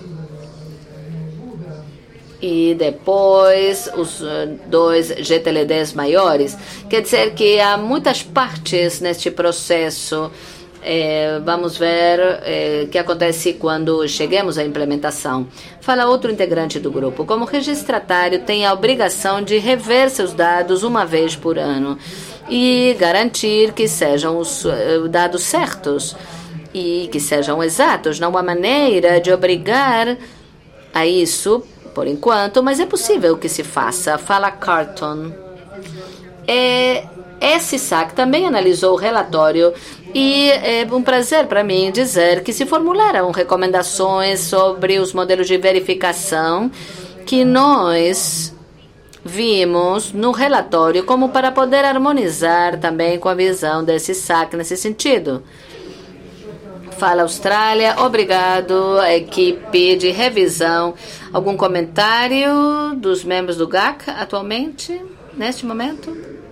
Speaker 4: E depois os dois G T L Ds maiores. Quer dizer que há muitas partes neste processo. É, vamos ver é, o que acontece quando chegamos à implementação. Fala outro integrante do grupo. Como registratário, tem a obrigação de rever seus dados uma vez por ano e garantir que sejam os uh, dados certos e que sejam exatos. Não há maneira de obrigar a isso por enquanto, mas é possível que se faça. Fala Carton. É, esse S A C também analisou o relatório e é um prazer para mim dizer que se formularam recomendações sobre os modelos de verificação que nós vimos no relatório como para poder harmonizar também com a visão desse S A C nesse sentido. Fala Austrália, obrigado, equipe de revisão. Algum comentário dos membros do G A C atualmente, neste momento?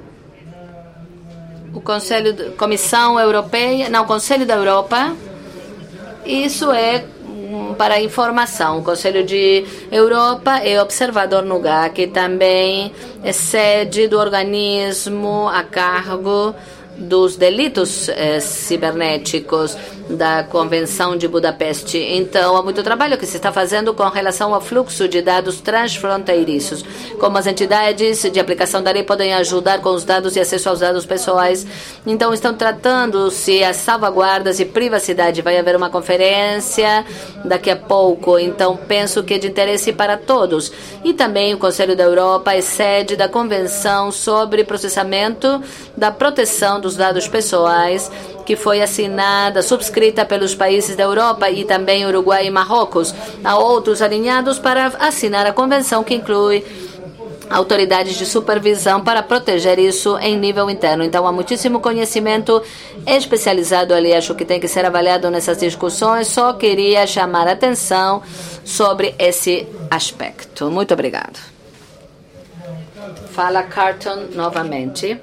Speaker 4: O Conselho, Comissão Europeia, não, Conselho da Europa, isso é para informação. O Conselho de Europa é observador no G A C e também é sede do organismo a cargo dos delitos eh, cibernéticos da Convenção de Budapeste. Então, há muito trabalho que se está fazendo com relação ao fluxo de dados transfronteiriços. Como as entidades de aplicação da lei podem ajudar com os dados e acesso aos dados pessoais. Então, estão tratando-se as salvaguardas e privacidade. Vai haver uma conferência daqui a pouco. Então, penso que é de interesse para todos. E também o Conselho da Europa é sede da Convenção sobre Processamento da Proteção dos Dados Pessoais, que foi assinada, subscrita pelos países da Europa e também Uruguai e Marrocos. Há outros alinhados para assinar a convenção, que inclui autoridades de supervisão para proteger isso em nível interno. Então, há muitíssimo conhecimento especializado ali, acho que tem que ser avaliado nessas discussões. Só queria chamar a atenção sobre esse aspecto. Muito obrigado. Fala Carton novamente.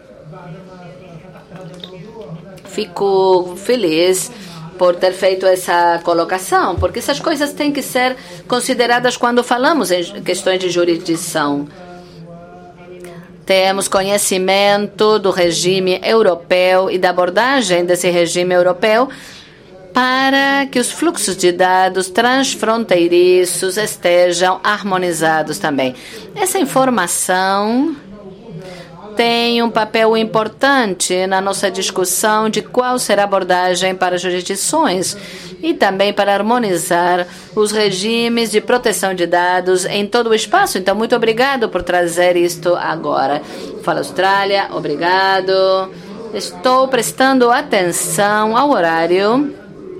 Speaker 4: Fico feliz por ter feito essa colocação, porque essas coisas têm que ser consideradas quando falamos em questões de jurisdição. Temos conhecimento do regime europeu e da abordagem desse regime europeu para que os fluxos de dados transfronteiriços estejam harmonizados também. Essa informação tem um papel importante na nossa discussão de qual será a abordagem para jurisdições e também para harmonizar os regimes de proteção de dados em todo o espaço. Então, muito obrigado por trazer isto agora. Fala Austrália, obrigado. Estou prestando atenção ao horário.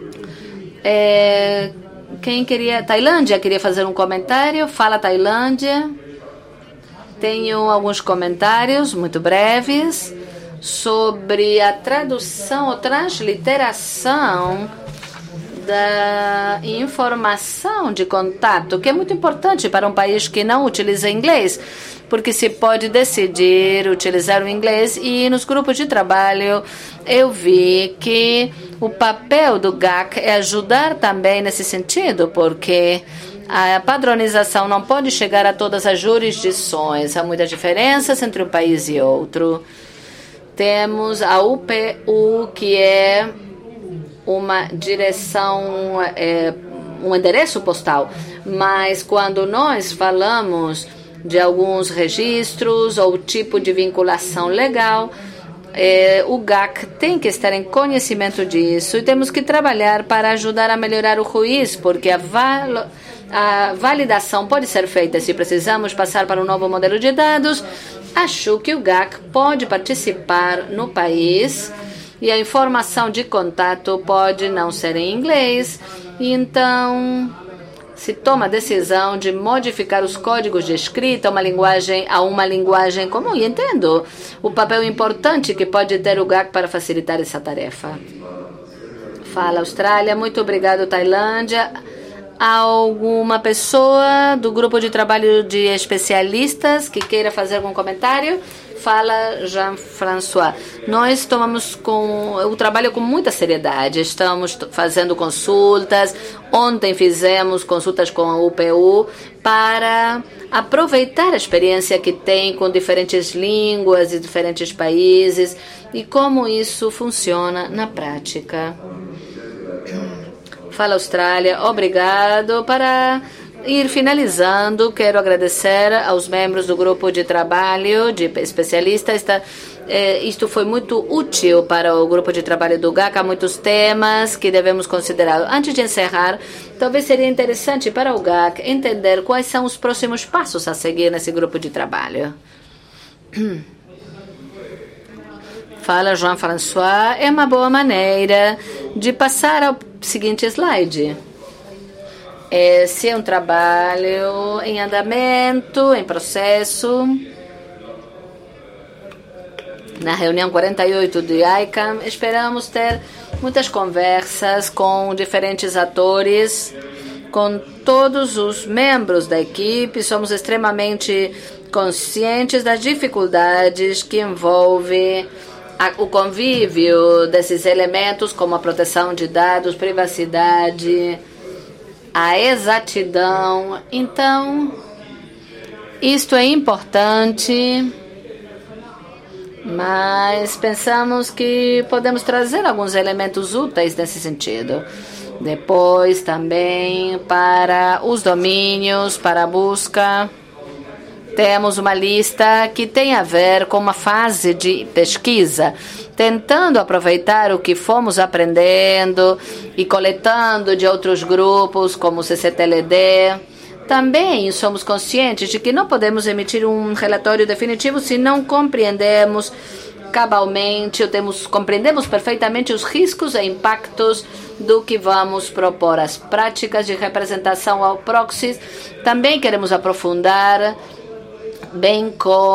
Speaker 4: É, quem queria? Tailândia queria fazer um comentário. Fala Tailândia. Tenho alguns comentários muito breves sobre a tradução ou transliteração da informação de contato, que é muito importante para um país que não utiliza inglês, porque se pode decidir utilizar o inglês. E nos grupos de trabalho eu vi que o papel do G A C é ajudar também nesse sentido, porque a padronização não pode chegar a todas as jurisdições. Há muitas diferenças entre um país e outro. Temos a U P U, que é uma direção, é, um endereço postal. Mas quando nós falamos de alguns registros ou tipo de vinculação legal, é, o G A C tem que estar em conhecimento disso e temos que trabalhar para ajudar a melhorar o juiz, porque a val A validação pode ser feita se precisamos passar para um novo modelo de dados. Acho que o G A C pode participar no país e a informação de contato pode não ser em inglês. Então, se toma a decisão de modificar os códigos de escrita a uma linguagem, a uma linguagem comum. E entendo o papel importante que pode ter o G A C para facilitar essa tarefa. Fala, Austrália. Muito obrigado, Tailândia. Alguma pessoa do grupo de trabalho de especialistas que queira fazer algum comentário? Fala, Jean-François. Nós tomamos com o trabalho com muita seriedade. Estamos fazendo consultas. Ontem fizemos consultas com a U P U para aproveitar a experiência que tem com diferentes línguas e diferentes países e como isso funciona na prática. Fala, Austrália. Obrigado. Para ir finalizando, quero agradecer aos membros do grupo de trabalho de especialistas. Esta, eh, isto foi muito útil para o grupo de trabalho do G A C. Há muitos temas que devemos considerar. Antes de encerrar, talvez seria interessante para o G A C entender quais são os próximos passos a seguir nesse grupo de trabalho. Fala, Jean-François. É uma boa maneira de passar ao seguinte slide. Esse é um trabalho em andamento, em processo. Na reunião quarenta e oito do I C A M, esperamos ter muitas conversas com diferentes atores, com todos os membros da equipe. Somos extremamente conscientes das dificuldades que envolvem o convívio desses elementos, como a proteção de dados, privacidade, a exatidão. Então, isto é importante, mas pensamos que podemos trazer alguns elementos úteis nesse sentido. Depois, também, para os domínios, para a busca, temos uma lista que tem a ver com uma fase de pesquisa, tentando aproveitar o que fomos aprendendo e coletando de outros grupos, como o C C T L D. Também somos conscientes de que não podemos emitir um relatório definitivo se não compreendemos cabalmente, ou temos, compreendemos perfeitamente os riscos e impactos do que vamos propor. As práticas de representação ao proxy também queremos aprofundar, bem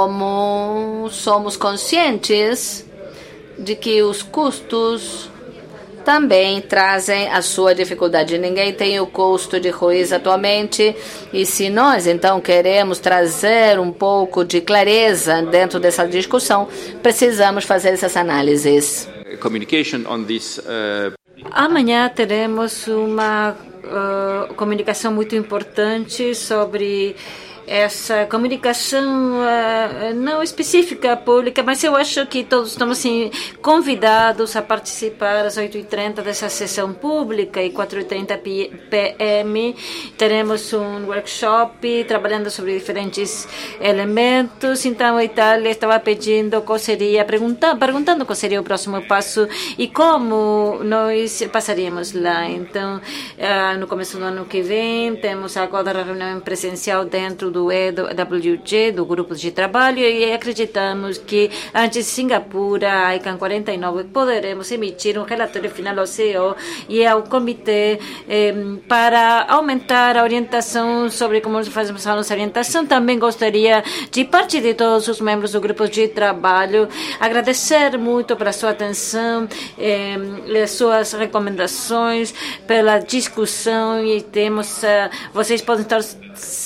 Speaker 4: como somos conscientes de que os custos também trazem a sua dificuldade. Ninguém tem o custo de juiz atualmente, e se nós então queremos trazer um pouco de clareza dentro dessa discussão, precisamos fazer essas análises.
Speaker 6: Communication on this, uh...
Speaker 3: Amanhã teremos uma uh, comunicação muito importante sobre essa comunicação uh, não específica pública, mas eu acho que todos estamos assim, convidados a participar às oito e trinta dessa sessão pública, e quatro e trinta p m teremos um workshop trabalhando sobre diferentes elementos. Então a Itália estava pedindo qual seria, perguntando, perguntando qual seria o próximo passo e como nós passaríamos lá. Então uh, no começo do ano que vem temos agora a reunião presencial dentro do do E W G, do grupo de trabalho, e acreditamos que antes de Singapura, a I C A M quarenta e nove, poderemos emitir um relatório final ao C E O e ao comitê eh, para aumentar a orientação sobre como fazemos a nossa orientação. Também gostaria, de parte de todos os membros do grupo de trabalho, agradecer muito pela sua atenção, eh, as suas recomendações, pela discussão, e temos, uh, vocês podem estar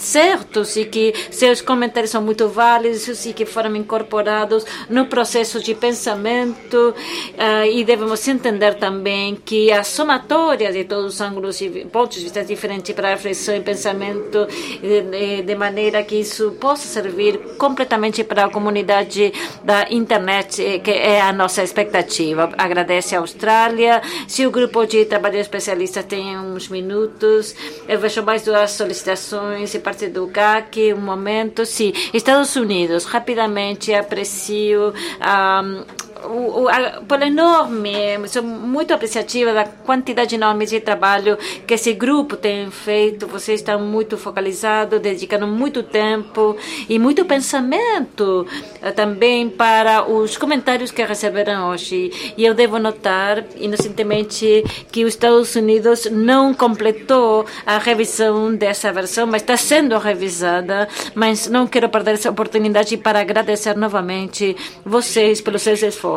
Speaker 3: certos e que seus comentários são muito válidos e que foram incorporados no processo de pensamento, uh, e devemos entender também que a somatória de todos os ângulos e pontos de vista diferentes para a reflexão e pensamento, de, de maneira que isso possa servir completamente para a comunidade da internet, que é a nossa expectativa. Agradece a Austrália. Se o grupo de trabalho especialista tem uns minutos, eu vejo mais duas solicitações e parte do G A C, um momento. Sim, Estados Unidos, rapidamente aprecio um, O, o, a, pelo enorme, sou muito apreciativa da quantidade enorme de trabalho que esse grupo tem feito. Vocês estão muito focalizados, dedicando muito tempo e muito pensamento uh, também para os comentários que receberam hoje. E eu devo notar, inocentemente, que os Estados Unidos não completou a revisão dessa versão, mas está sendo revisada. Mas não quero perder essa oportunidade para agradecer novamente vocês pelos seus esforços.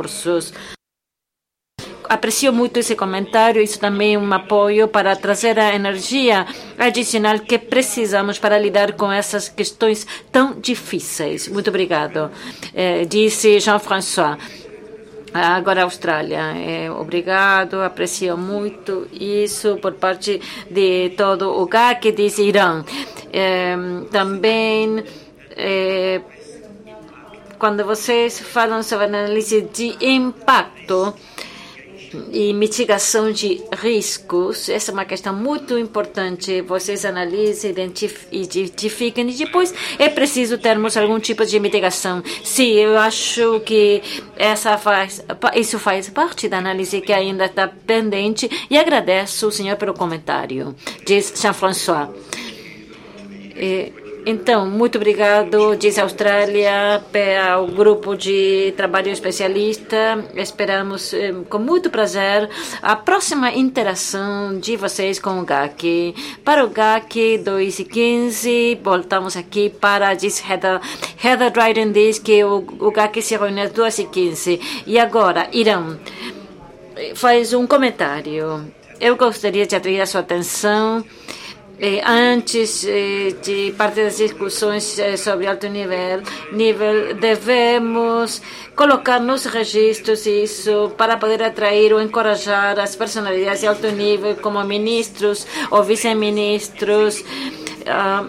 Speaker 3: Aprecio muito esse comentário. Isso também é um apoio para trazer a energia adicional que precisamos para lidar com essas questões tão difíceis. Muito obrigado, eh, disse Jean-François. Agora, a Austrália. É, obrigado, aprecio muito isso por parte de todo o G A C, disse Irã. É, também... É, quando vocês falam sobre análise de impacto e mitigação de riscos, essa é uma questão muito importante. Vocês analisem, identifiquem e depois é preciso termos algum tipo de mitigação. Sim, eu acho que essa faz, isso faz parte da análise que ainda está pendente e agradeço o senhor pelo comentário, diz Jean-François. E, Então, muito obrigado, diz a Austrália, ao grupo de trabalho especialista. Esperamos eh, com muito prazer a próxima interação de vocês com o G A C. Para o G A C dois e quinze, voltamos aqui para, diz Heather, Heather Dryden diz que o, o G A C se reúne às duas e quinze. E agora, Irã faz um comentário. Eu gostaria de atrair a sua atenção. Eh, antes eh, de parte das discussões eh, sobre alto nível, nível, devemos colocar nos registros isso para poder atrair ou encorajar as personalidades de alto nível, como ministros ou vice-ministros, uh,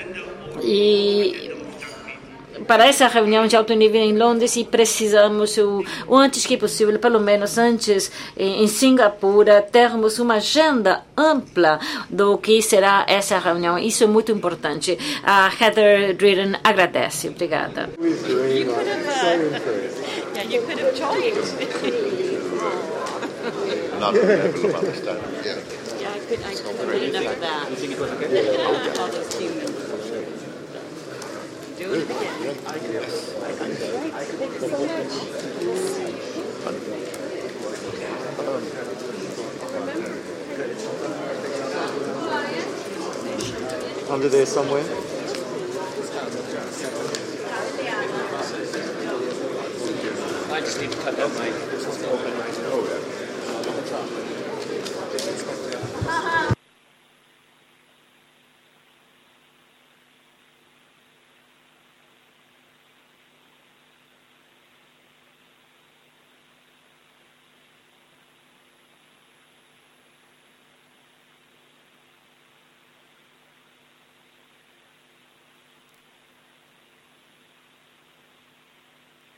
Speaker 3: e para essa reunião de alto nível em Londres, e precisamos, o, o antes que possível, pelo menos antes, em, em Singapura, termos uma agenda ampla do que será essa reunião. Isso é muito importante. A Heather Dryden agradece. Obrigada. Do it again. Yes. Thank you so much.
Speaker 7: Under there somewhere?
Speaker 1: I just need to cut that mic.